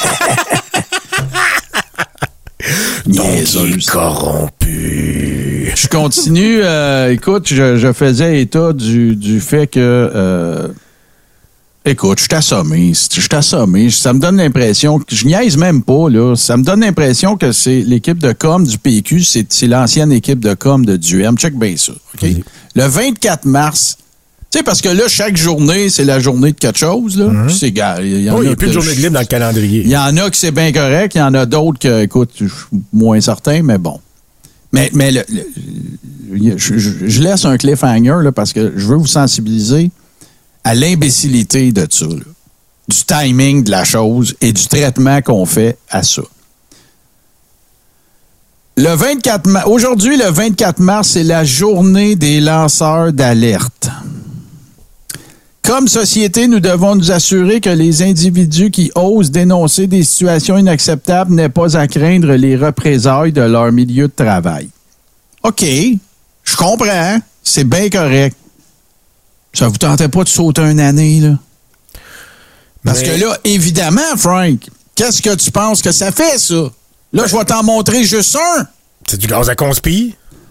Donc, il est corrompu. je continue. Euh, écoute, je, je faisais état du, du fait que... Euh, écoute, je suis assommé. Je suis assommé. Ça me donne l'impression... que je niaise même pas, là. Ça me donne l'impression que c'est l'équipe de com du P Q, c'est, c'est l'ancienne équipe de com de Duhem. Check bien ça. Okay? Le vingt-quatre mars... Tu sais, parce que là, chaque journée, c'est la journée de quelque chose, là. Mm-hmm. C'est gars. Il y, oh, y a plus de journée de libre dans le calendrier. Il y en a qui c'est bien correct, il y en a d'autres que, écoute, je suis moins certain, mais bon. Mais, mais le, le, je, je, je laisse un cliffhanger, là, parce que je veux vous sensibiliser à l'imbécilité de ça, là. Du timing de la chose et du traitement qu'on fait à ça. Le vingt-quatre mars, aujourd'hui, le vingt-quatre mars, c'est la journée des lanceurs d'alerte. Comme société, nous devons nous assurer que les individus qui osent dénoncer des situations inacceptables n'aient pas à craindre les représailles de leur milieu de travail. OK, je comprends, c'est bien correct. Ça vous tentait pas de sauter une année, là? Parce Mais... que là, évidemment, Frank, qu'est-ce que tu penses que ça fait, ça? Là, je vais t'en montrer juste un. C'est du gaz à conspi?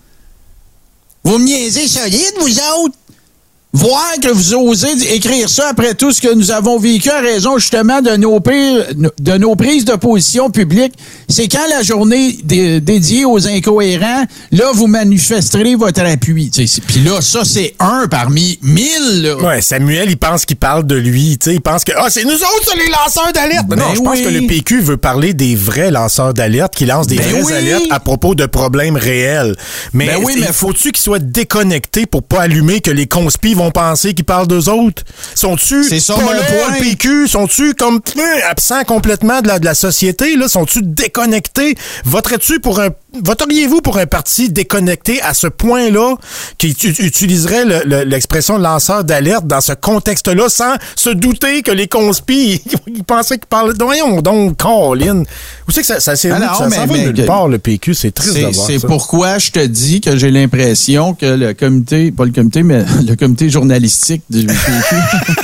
Vous me niaisez solide, vous autres? Voir que vous osez écrire ça après tout ce que nous avons vécu à raison justement de nos pires, de nos prises de position publiques, c'est quand la journée dé- dédiée aux incohérents, là, vous manifesterez votre appui. Puis là, ça, c'est un parmi mille. Là. Ouais, Samuel, il pense qu'il parle de lui. T'sais, il pense que ah, c'est nous autres, c'est les lanceurs d'alerte. Ben non, je oui. pense que le P Q veut parler des vrais lanceurs d'alerte qui lancent des ben vraies oui. alertes à propos de problèmes réels. Mais, ben oui, mais faut-tu qu'ils soient déconnectés pour pas allumer que les conspis vont penser qu'ils parlent d'eux autres? Sont-tu c'est ça, mon point. Le P Q? Sont-tu comme absents complètement de la, de la société? Là? Sont-tu déconnectés? Voterais-tu pour un Voteriez-vous pour un parti déconnecté à ce point-là qui utiliserait le, le, l'expression lanceur d'alerte dans ce contexte-là sans se douter que les conspis ils pensaient qu'ils parlaient... Voyons donc, Colin. Vous savez que ça, ça, c'est Alors, ça mais, s'en va mais, nulle part, le P Q. C'est triste c'est, de voir c'est ça. Pourquoi je te dis que j'ai l'impression que le comité, pas le comité, mais le comité journalistique du P Q...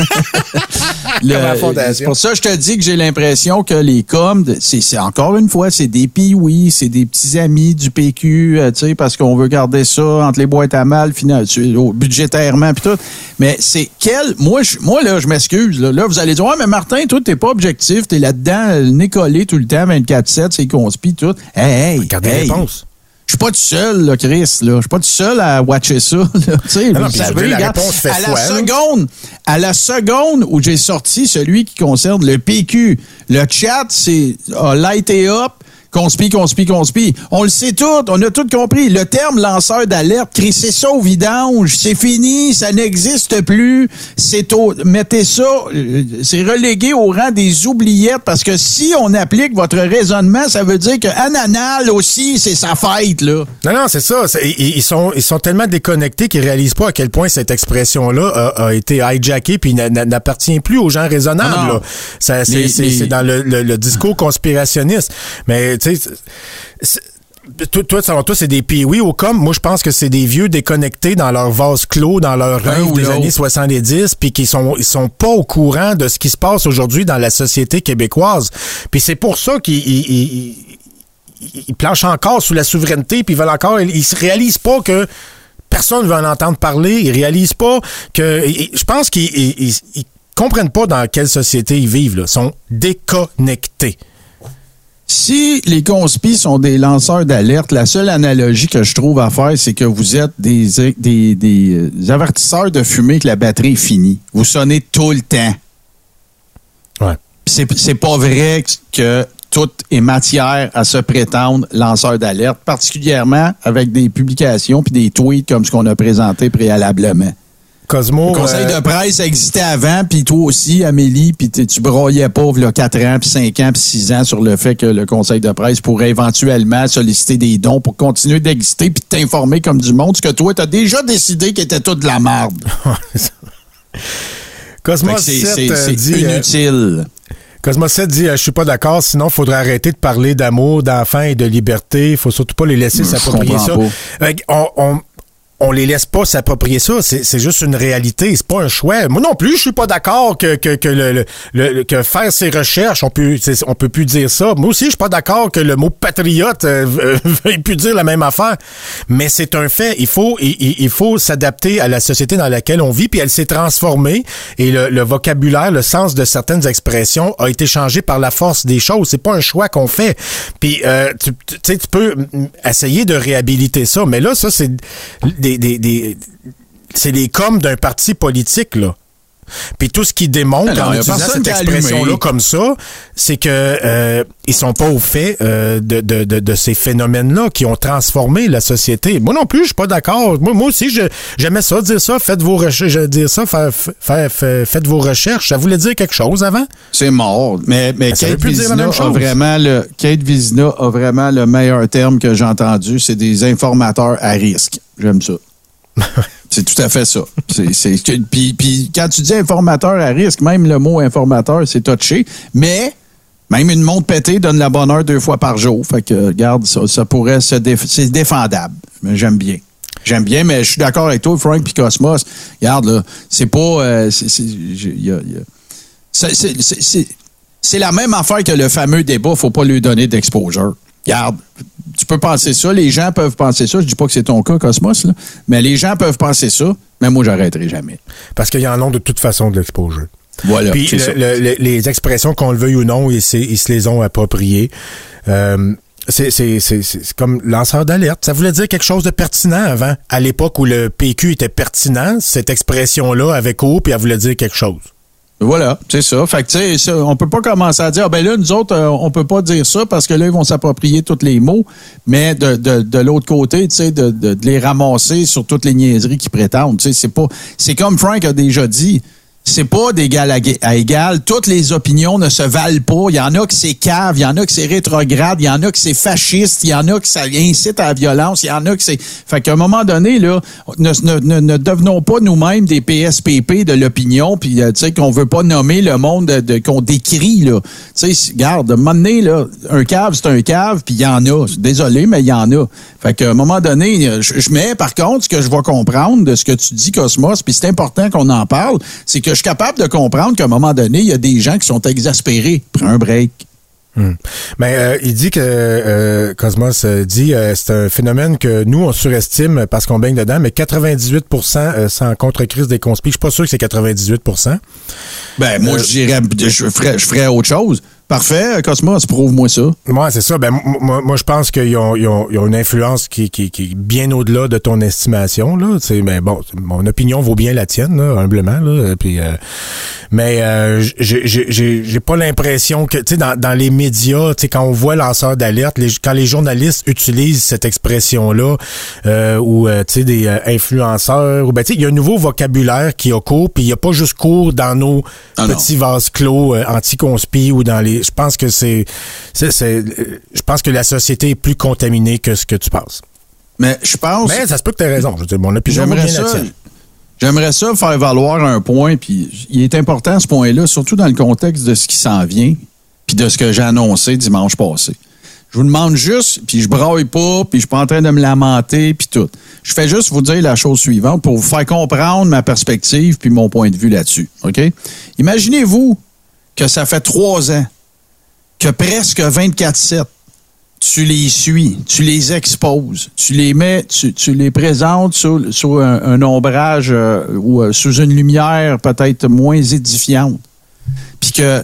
le, c'est pour ça que je te dis que j'ai l'impression que les coms, c'est, c'est encore une fois, c'est des pioui, c'est des petits amis du P Q, euh, tu sais, parce qu'on veut garder ça entre les boîtes à mal, finalement, budgétairement, puis tout. Mais c'est quel... Moi, je, moi là, je m'excuse. Là, là, vous allez dire, ouais, mais Martin, toi, t'es pas objectif, t'es là-dedans, le nez collé tout le temps, vingt-quatre sept, c'est conspi, tout. Hey, hey, Regardez hey. les réponses. Je suis pas tout seul, là, Chris. Là. Je suis pas tout seul à watcher ça. Là. Non, non, vous savez, la réponse fait à la foi, seconde, à la seconde où j'ai sorti celui qui concerne le P Q, le chat, c'est a lighté up. Conspi, conspi, conspi. On le sait tout, on a tout compris. Le terme lanceur d'alerte, crissez ça au vidange, c'est fini, ça n'existe plus. C'est au, mettez ça, c'est relégué au rang des oubliettes parce que si on applique votre raisonnement, ça veut dire que Ananal aussi, c'est sa fête, là. Non, non, c'est ça. C'est, ils, sont, ils sont tellement déconnectés qu'ils réalisent pas à quel point cette expression-là a, a été hijackée puis n'a, n'appartient plus aux gens raisonnables. Non, non. Là. Ça, c'est, les, c'est, les... c'est dans le, le, le discours conspirationniste. Mais tu sais, toi, toi, selon toi, c'est des pioui au com. Moi, je pense que c'est des vieux déconnectés dans leur vase clos, dans leur rêve des années soixante-dix, puis qui sont, ils sont pas au courant de ce qui se passe aujourd'hui dans la société québécoise. Puis c'est pour ça qu'ils ils, ils, ils, ils planchent encore sous la souveraineté, puis ils veulent encore, ils se réalisent pas que personne ne veut en entendre parler. Ils réalisent pas que, je pense qu'ils ils, ils, ils comprennent pas dans quelle société ils vivent. Là. Ils sont déconnectés. Si les conspis sont des lanceurs d'alerte, la seule analogie que je trouve à faire, c'est que vous êtes des, des, des avertisseurs de fumée que la batterie est finie. Vous sonnez tout le temps. Ouais. C'est, c'est pas vrai que tout est matière à se prétendre lanceur d'alerte, particulièrement avec des publications puis des tweets comme ce qu'on a présenté préalablement. Cosmo, le conseil euh... de presse existait avant, puis toi aussi, Amélie, puis tu broyais pas il y a quatre ans, puis cinq ans, puis six ans sur le fait que le conseil de presse pourrait éventuellement solliciter des dons pour continuer d'exister puis t'informer comme du monde, ce que toi, t'as déjà décidé qu'il était tout de la merde. Cosmo c'est, c'est, c'est dit, inutile. Euh... Cosmo sept dit euh, « Je suis pas d'accord, sinon il faudrait arrêter de parler d'amour, d'enfants et de liberté. Il faut surtout pas les laisser je s'approprier ça. » euh, on... on on les laisse pas s'approprier ça. C'est, c'est juste une réalité. C'est pas un choix. Moi non plus, je suis pas d'accord que, que, que, le, le, le, que faire ses recherches, on peut, on peut plus dire ça. Moi aussi, je suis pas d'accord que le mot patriote euh, veuille plus dire la même affaire. Mais c'est un fait. Il faut, il, il faut s'adapter à la société dans laquelle on vit, puis elle s'est transformée. Et le, le vocabulaire, le sens de certaines expressions a été changé par la force des choses. C'est pas un choix qu'on fait. Puis, euh, tu sais, tu peux essayer de réhabiliter ça. Mais là, ça, c'est des Des, des, c'est les coms d'un parti politique, là. Puis tout ce qui démontre alors, en utilisant cette expression-là comme ça, c'est que euh, ils sont pas au fait euh, de, de, de, de ces phénomènes-là qui ont transformé la société. Moi non plus, je suis pas d'accord. Moi, moi aussi, je, j'aimais ça, dire ça, faites vos recherches, dire ça, fa, fa, fa, faites vos recherches. Ça voulait dire quelque chose avant? C'est mort. Mais, mais ça Kate Vizina a vraiment le Kate Vizina a vraiment le meilleur terme que j'ai entendu, c'est des informateurs à risque. J'aime ça. C'est tout à fait ça. C'est, c'est, puis, puis quand tu dis informateur à risque, même le mot informateur, c'est touché. Mais même une montre pétée donne la bonne heure deux fois par jour. Fait que, regarde, ça, ça pourrait se déf- c'est défendable. Mais j'aime bien. J'aime bien, mais je suis d'accord avec toi, Frank puis Cosmos. Regarde, là, c'est pas... Euh, c'est, c'est, y a, y a, c'est, c'est, c'est, c'est, c'est la même affaire que le fameux débat, faut pas lui donner d'exposure. Regarde, tu peux penser ça, les gens peuvent penser ça. Je dis pas que c'est ton cas, Cosmos, là, mais les gens peuvent penser ça, mais moi, j'arrêterai jamais. Parce qu'il y en a de toute façon de l'exposure. Voilà. Puis le, le, le, les expressions, qu'on le veuille ou non, ils, ils se les ont appropriées. Euh, c'est, c'est, c'est, c'est comme lanceur d'alerte. Ça voulait dire quelque chose de pertinent avant. À l'époque où le P Q était pertinent, cette expression-là avait cours, puis elle voulait dire quelque chose. Voilà, c'est ça. Fait que, tu sais, on peut pas commencer à dire, ah, ben là, nous autres, euh, on peut pas dire ça parce que là, ils vont s'approprier tous les mots. Mais de, de, de l'autre côté, tu sais, de, de, de les ramasser sur toutes les niaiseries qu'ils prétendent. Tu sais, c'est pas, c'est comme Frank a déjà dit. C'est pas d'égal à, à égal. Toutes les opinions ne se valent pas. Il y en a que c'est cave, il y en a que c'est rétrograde, il y en a que c'est fasciste, il y en a que ça incite à la violence, il y en a que c'est... Fait qu'à un moment donné, là, ne, ne, ne devenons pas nous-mêmes des P S P P de l'opinion, puis tu sais, qu'on veut pas nommer le monde de, de, qu'on décrit, là. Tu sais, regarde, à un moment donné, là, un cave, c'est un cave, puis il y en a. Désolé, mais il y en a. Fait qu'à un moment donné, je, je mets, par contre, ce que je vais comprendre de ce que tu dis, Cosmos, puis c'est important qu'on en parle, c'est que je suis capable de comprendre qu'à un moment donné, il y a des gens qui sont exaspérés. Prends un break. Hum. Mais euh, il dit que euh, Cosmos euh, dit euh, c'est un phénomène que nous on surestime parce qu'on baigne dedans, mais quatre-vingt-dix-huit pour cent euh, sans contre-crise des conspirations. Je suis pas sûr que c'est quatre-vingt-dix-huit pour cent. Ben moi euh, je dirais je ferais je ferais autre chose. Parfait, Cosmos, prouve-moi ça. Moi, c'est ça. Ben moi, moi je pense qu'ils ont, ils ont, ils ont une influence qui, qui, qui est bien au-delà de ton estimation. Là. C'est, mais bon, mon opinion vaut bien la tienne, là, humblement. Là. Puis, euh, mais euh, j'ai, j'ai, j'ai pas l'impression que, tu sais, dans, dans les médias, tu sais, quand on voit lanceur d'alerte, les, quand les journalistes utilisent cette expression-là, euh, ou euh, tu sais, des euh, influenceurs, ou ben tu sais, il y a un nouveau vocabulaire qui a cours, puis il y a pas juste cours dans nos ah petits non. vases clos euh, anti-conspi ou dans les. Je pense que c'est, c'est, c'est, je pense que la société est plus contaminée que ce que tu penses. Mais je pense. Mais ça se peut que tu aies raison. Je veux dire, mon opinion j'aimerais bien ça. la tienne. J'aimerais ça faire valoir un point, puis il est important ce point-là, surtout dans le contexte de ce qui s'en vient, puis de ce que j'ai annoncé dimanche passé. Je vous demande juste, puis je braille pas, puis je suis pas en train de me lamenter, puis tout. Je fais juste vous dire la chose suivante pour vous faire comprendre ma perspective puis mon point de vue là-dessus. OK? Imaginez-vous que ça fait trois ans que presque vingt-quatre sept, tu les suis, tu les exposes, tu les mets, tu, tu les présentes sous, sous un, un ombrage euh, ou euh, sous une lumière peut-être moins édifiante, puis que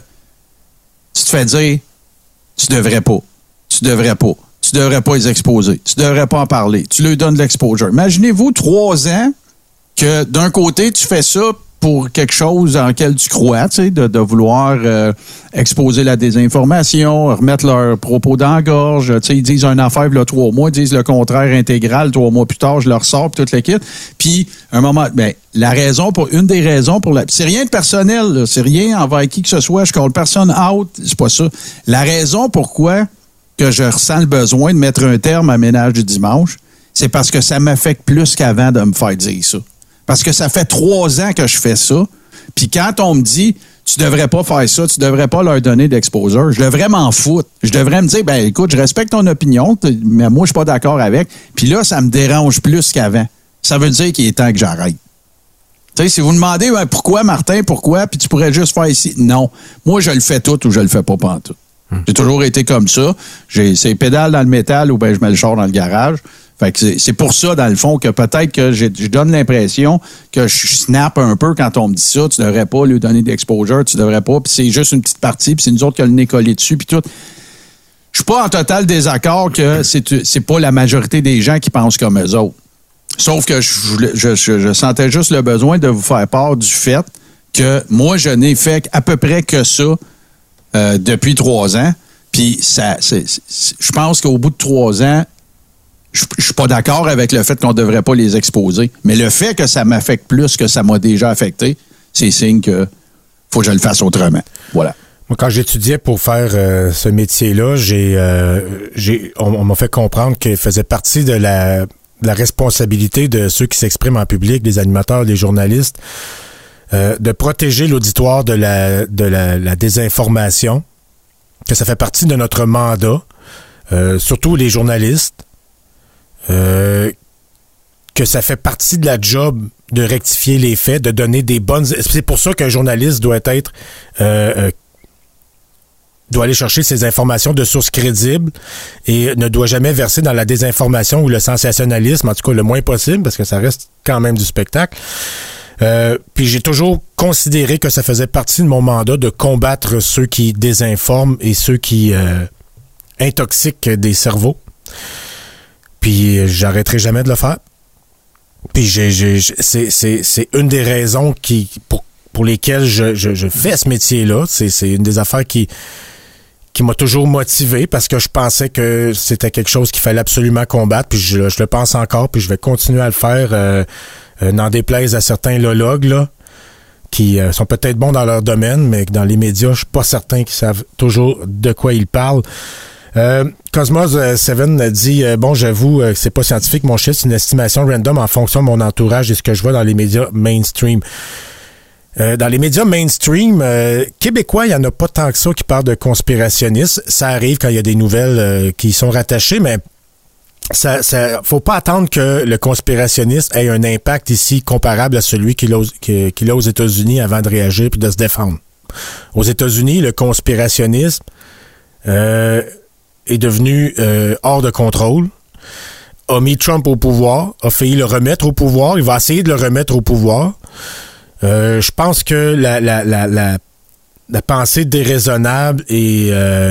tu te fais dire, tu devrais pas, tu devrais pas, tu devrais pas les exposer, tu devrais pas en parler, tu leur donnes de l'exposure. Imaginez-vous trois ans que d'un côté, tu fais ça pour quelque chose en lequel tu crois, tu sais, de, de vouloir euh, exposer la désinformation, remettre leurs propos dans la gorge. Tu sais, ils disent une affaire, là, trois mois, ils disent le contraire intégral, trois mois plus tard, je leur sors, puis toute l'équipe. Puis, un moment, ben, la raison pour, une des raisons pour la, c'est rien de personnel, là, c'est rien envers qui que ce soit, je call personne out, c'est pas ça. La raison pourquoi que je ressens le besoin de mettre un terme à Ménage du dimanche, c'est parce que ça m'affecte plus qu'avant de me faire dire ça. Parce que ça fait trois ans que je fais ça. Puis quand on me dit, tu devrais pas faire ça, tu devrais pas leur donner d'exposure, je devrais m'en foutre. Je devrais me dire, ben écoute, je respecte ton opinion, mais moi, je suis pas d'accord avec. Puis là, ça me dérange plus qu'avant. ça veut dire qu'il est temps que j'arrête. Tu sais, si vous demandez ben, pourquoi, Martin, pourquoi, puis tu pourrais juste faire ici. Non. Moi, je le fais tout ou je le fais pas pantoute. Hum. J'ai toujours été comme ça. J'ai ces pédales dans le métal ou ben je mets le char dans le garage. Fait que c'est, c'est pour ça, dans le fond, que peut-être que j'ai, je donne l'impression que je snap un peu quand on me dit ça. Tu devrais pas lui donner d'exposure, tu devrais pas. Puis c'est juste une petite partie, puis c'est nous autres qui a le nez collé dessus, puis tout. Je suis pas en total désaccord que c'est, c'est pas la majorité des gens qui pensent comme eux autres. Sauf que je, je, je, je sentais juste le besoin de vous faire part du fait que moi, je n'ai fait à peu près que ça euh, depuis trois ans. Puis ça, c'est, c'est, je pense qu'au bout de trois ans, je ne suis pas d'accord avec le fait qu'on ne devrait pas les exposer. Mais le fait que ça m'affecte plus que ça m'a déjà affecté, c'est signe que faut que je le fasse autrement. Voilà. Moi, quand j'étudiais pour faire euh, ce métier-là, j'ai, euh, j'ai, on, on m'a fait comprendre qu'il faisait partie de la... de la responsabilité de ceux qui s'expriment en public, des animateurs, des journalistes, euh, de protéger l'auditoire de la de la, la désinformation, que ça fait partie de notre mandat, euh, surtout les journalistes, euh, que ça fait partie de la job de rectifier les faits, de donner des bonnes... C'est pour ça qu'un journaliste doit être... Euh, euh, doit aller chercher ses informations de sources crédibles et ne doit jamais verser dans la désinformation ou le sensationnalisme, en tout cas le moins possible, parce que ça reste quand même du spectacle. Euh, puis j'ai toujours considéré que ça faisait partie de mon mandat de combattre ceux qui désinforment et ceux qui euh, intoxiquent des cerveaux. Puis j'arrêterai jamais de le faire. Puis j'ai, j'ai, c'est, c'est, c'est une des raisons qui pour, pour lesquelles je, je, je fais ce métier-là. C'est, c'est une des affaires qui qui m'a toujours motivé parce que je pensais que c'était quelque chose qu'il fallait absolument combattre, puis je, je le pense encore, puis je vais continuer à le faire, euh, euh, n'en déplaise à certains lologues, là, qui euh, sont peut-être bons dans leur domaine, mais que dans les médias, je suis pas certain qu'ils savent toujours de quoi ils parlent. Euh, Cosmos Seven dit euh, bon, j'avoue euh, que c'est pas scientifique, mon chiffre, c'est une estimation random en fonction de mon entourage et ce que je vois dans les médias mainstream. Euh, dans les médias mainstream euh, québécois, il n'y en a pas tant que ça qui parlent de conspirationnistes. Ça arrive quand il y a des nouvelles euh, qui y sont rattachées, mais ça, ça, faut pas attendre que le conspirationniste ait un impact ici comparable à celui qu'il a, qu'il a aux États-Unis avant de réagir puis de se défendre. Aux États-Unis, le conspirationnisme euh, est devenu euh, hors de contrôle, a mis Trump au pouvoir, a failli le remettre au pouvoir, il va essayer de le remettre au pouvoir. Euh, je pense que la, la, la, la, la pensée déraisonnable et euh,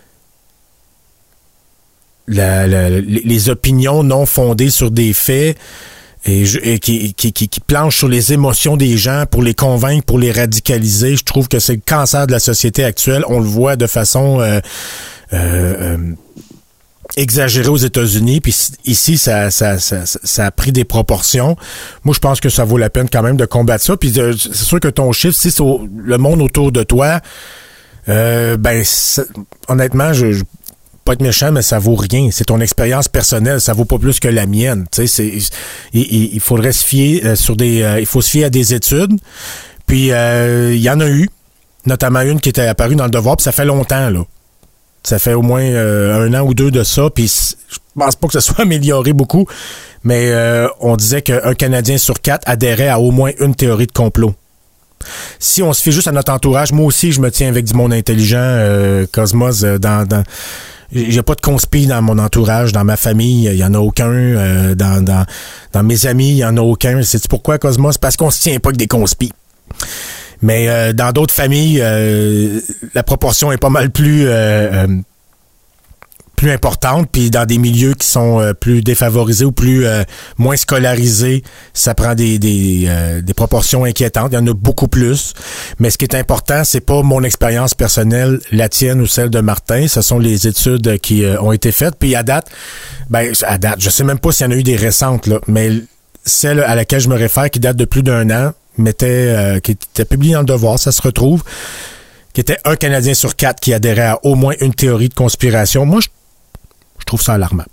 la, la, les opinions non fondées sur des faits et, et qui, qui, qui, qui planchent sur les émotions des gens pour les convaincre, pour les radicaliser, je trouve que c'est le cancer de la société actuelle. On le voit de façon euh, euh, euh, exagéré aux États-Unis, puis ici, ça, ça, ça, ça a pris des proportions. Moi, je pense que ça vaut la peine quand même de combattre ça. Puis euh, c'est sûr que ton chiffre, si c'est au, le monde autour de toi, euh, ben, honnêtement, je, je pas être méchant, mais ça vaut rien. C'est ton expérience personnelle, ça vaut pas plus que la mienne. Tu sais, c'est, il, il faudrait se fier euh, sur des, euh, il faut se fier à des études. Puis il euh, y en a eu, notamment une qui était apparue dans le Devoir, puis ça fait longtemps là. Ça fait au moins euh, un an ou deux de ça, puis je pense pas que ça soit amélioré beaucoup, mais euh, on disait qu'un Canadien sur quatre adhérait à au moins une théorie de complot. Si on se fie juste à notre entourage, moi aussi, je me tiens avec du monde intelligent, euh, Cosmos, euh, dans... dans il n'y a pas de conspi dans mon entourage, dans ma famille, il n'y en a aucun, euh, dans, dans, dans mes amis, il n'y en a aucun. Sais-tu pourquoi, Cosmos? Parce qu'on se tient pas que des conspis. Mais euh, dans d'autres familles, euh, la proportion est pas mal plus euh, euh, plus importante. Puis dans des milieux qui sont euh, plus défavorisés ou plus euh, moins scolarisés, ça prend des des, euh, des proportions inquiétantes. Il y en a beaucoup plus. Mais ce qui est important, c'est pas mon expérience personnelle, la tienne ou celle de Martin. Ce sont les études qui euh, ont été faites. Puis à date, ben à date, je sais même pas s'il y en a eu des récentes là, mais celle à laquelle je me réfère, qui date de plus d'un an. Mettait, euh, qui était publié dans le Devoir, ça se retrouve, qui était un Canadien sur quatre qui adhérait à au moins une théorie de conspiration. Moi, je, je trouve ça alarmant.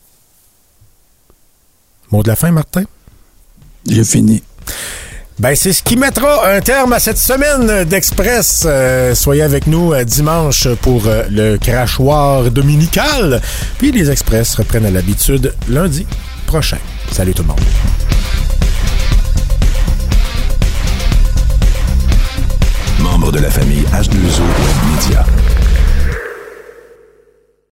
Mot de la fin, Martin? J'ai fini. Ben, c'est ce qui mettra un terme à cette semaine d'Express. Euh, soyez avec nous euh, dimanche pour euh, le crachoir dominical. Puis les Express reprennent à l'habitude lundi prochain. Salut tout le monde. de la famille H deux O Web Media.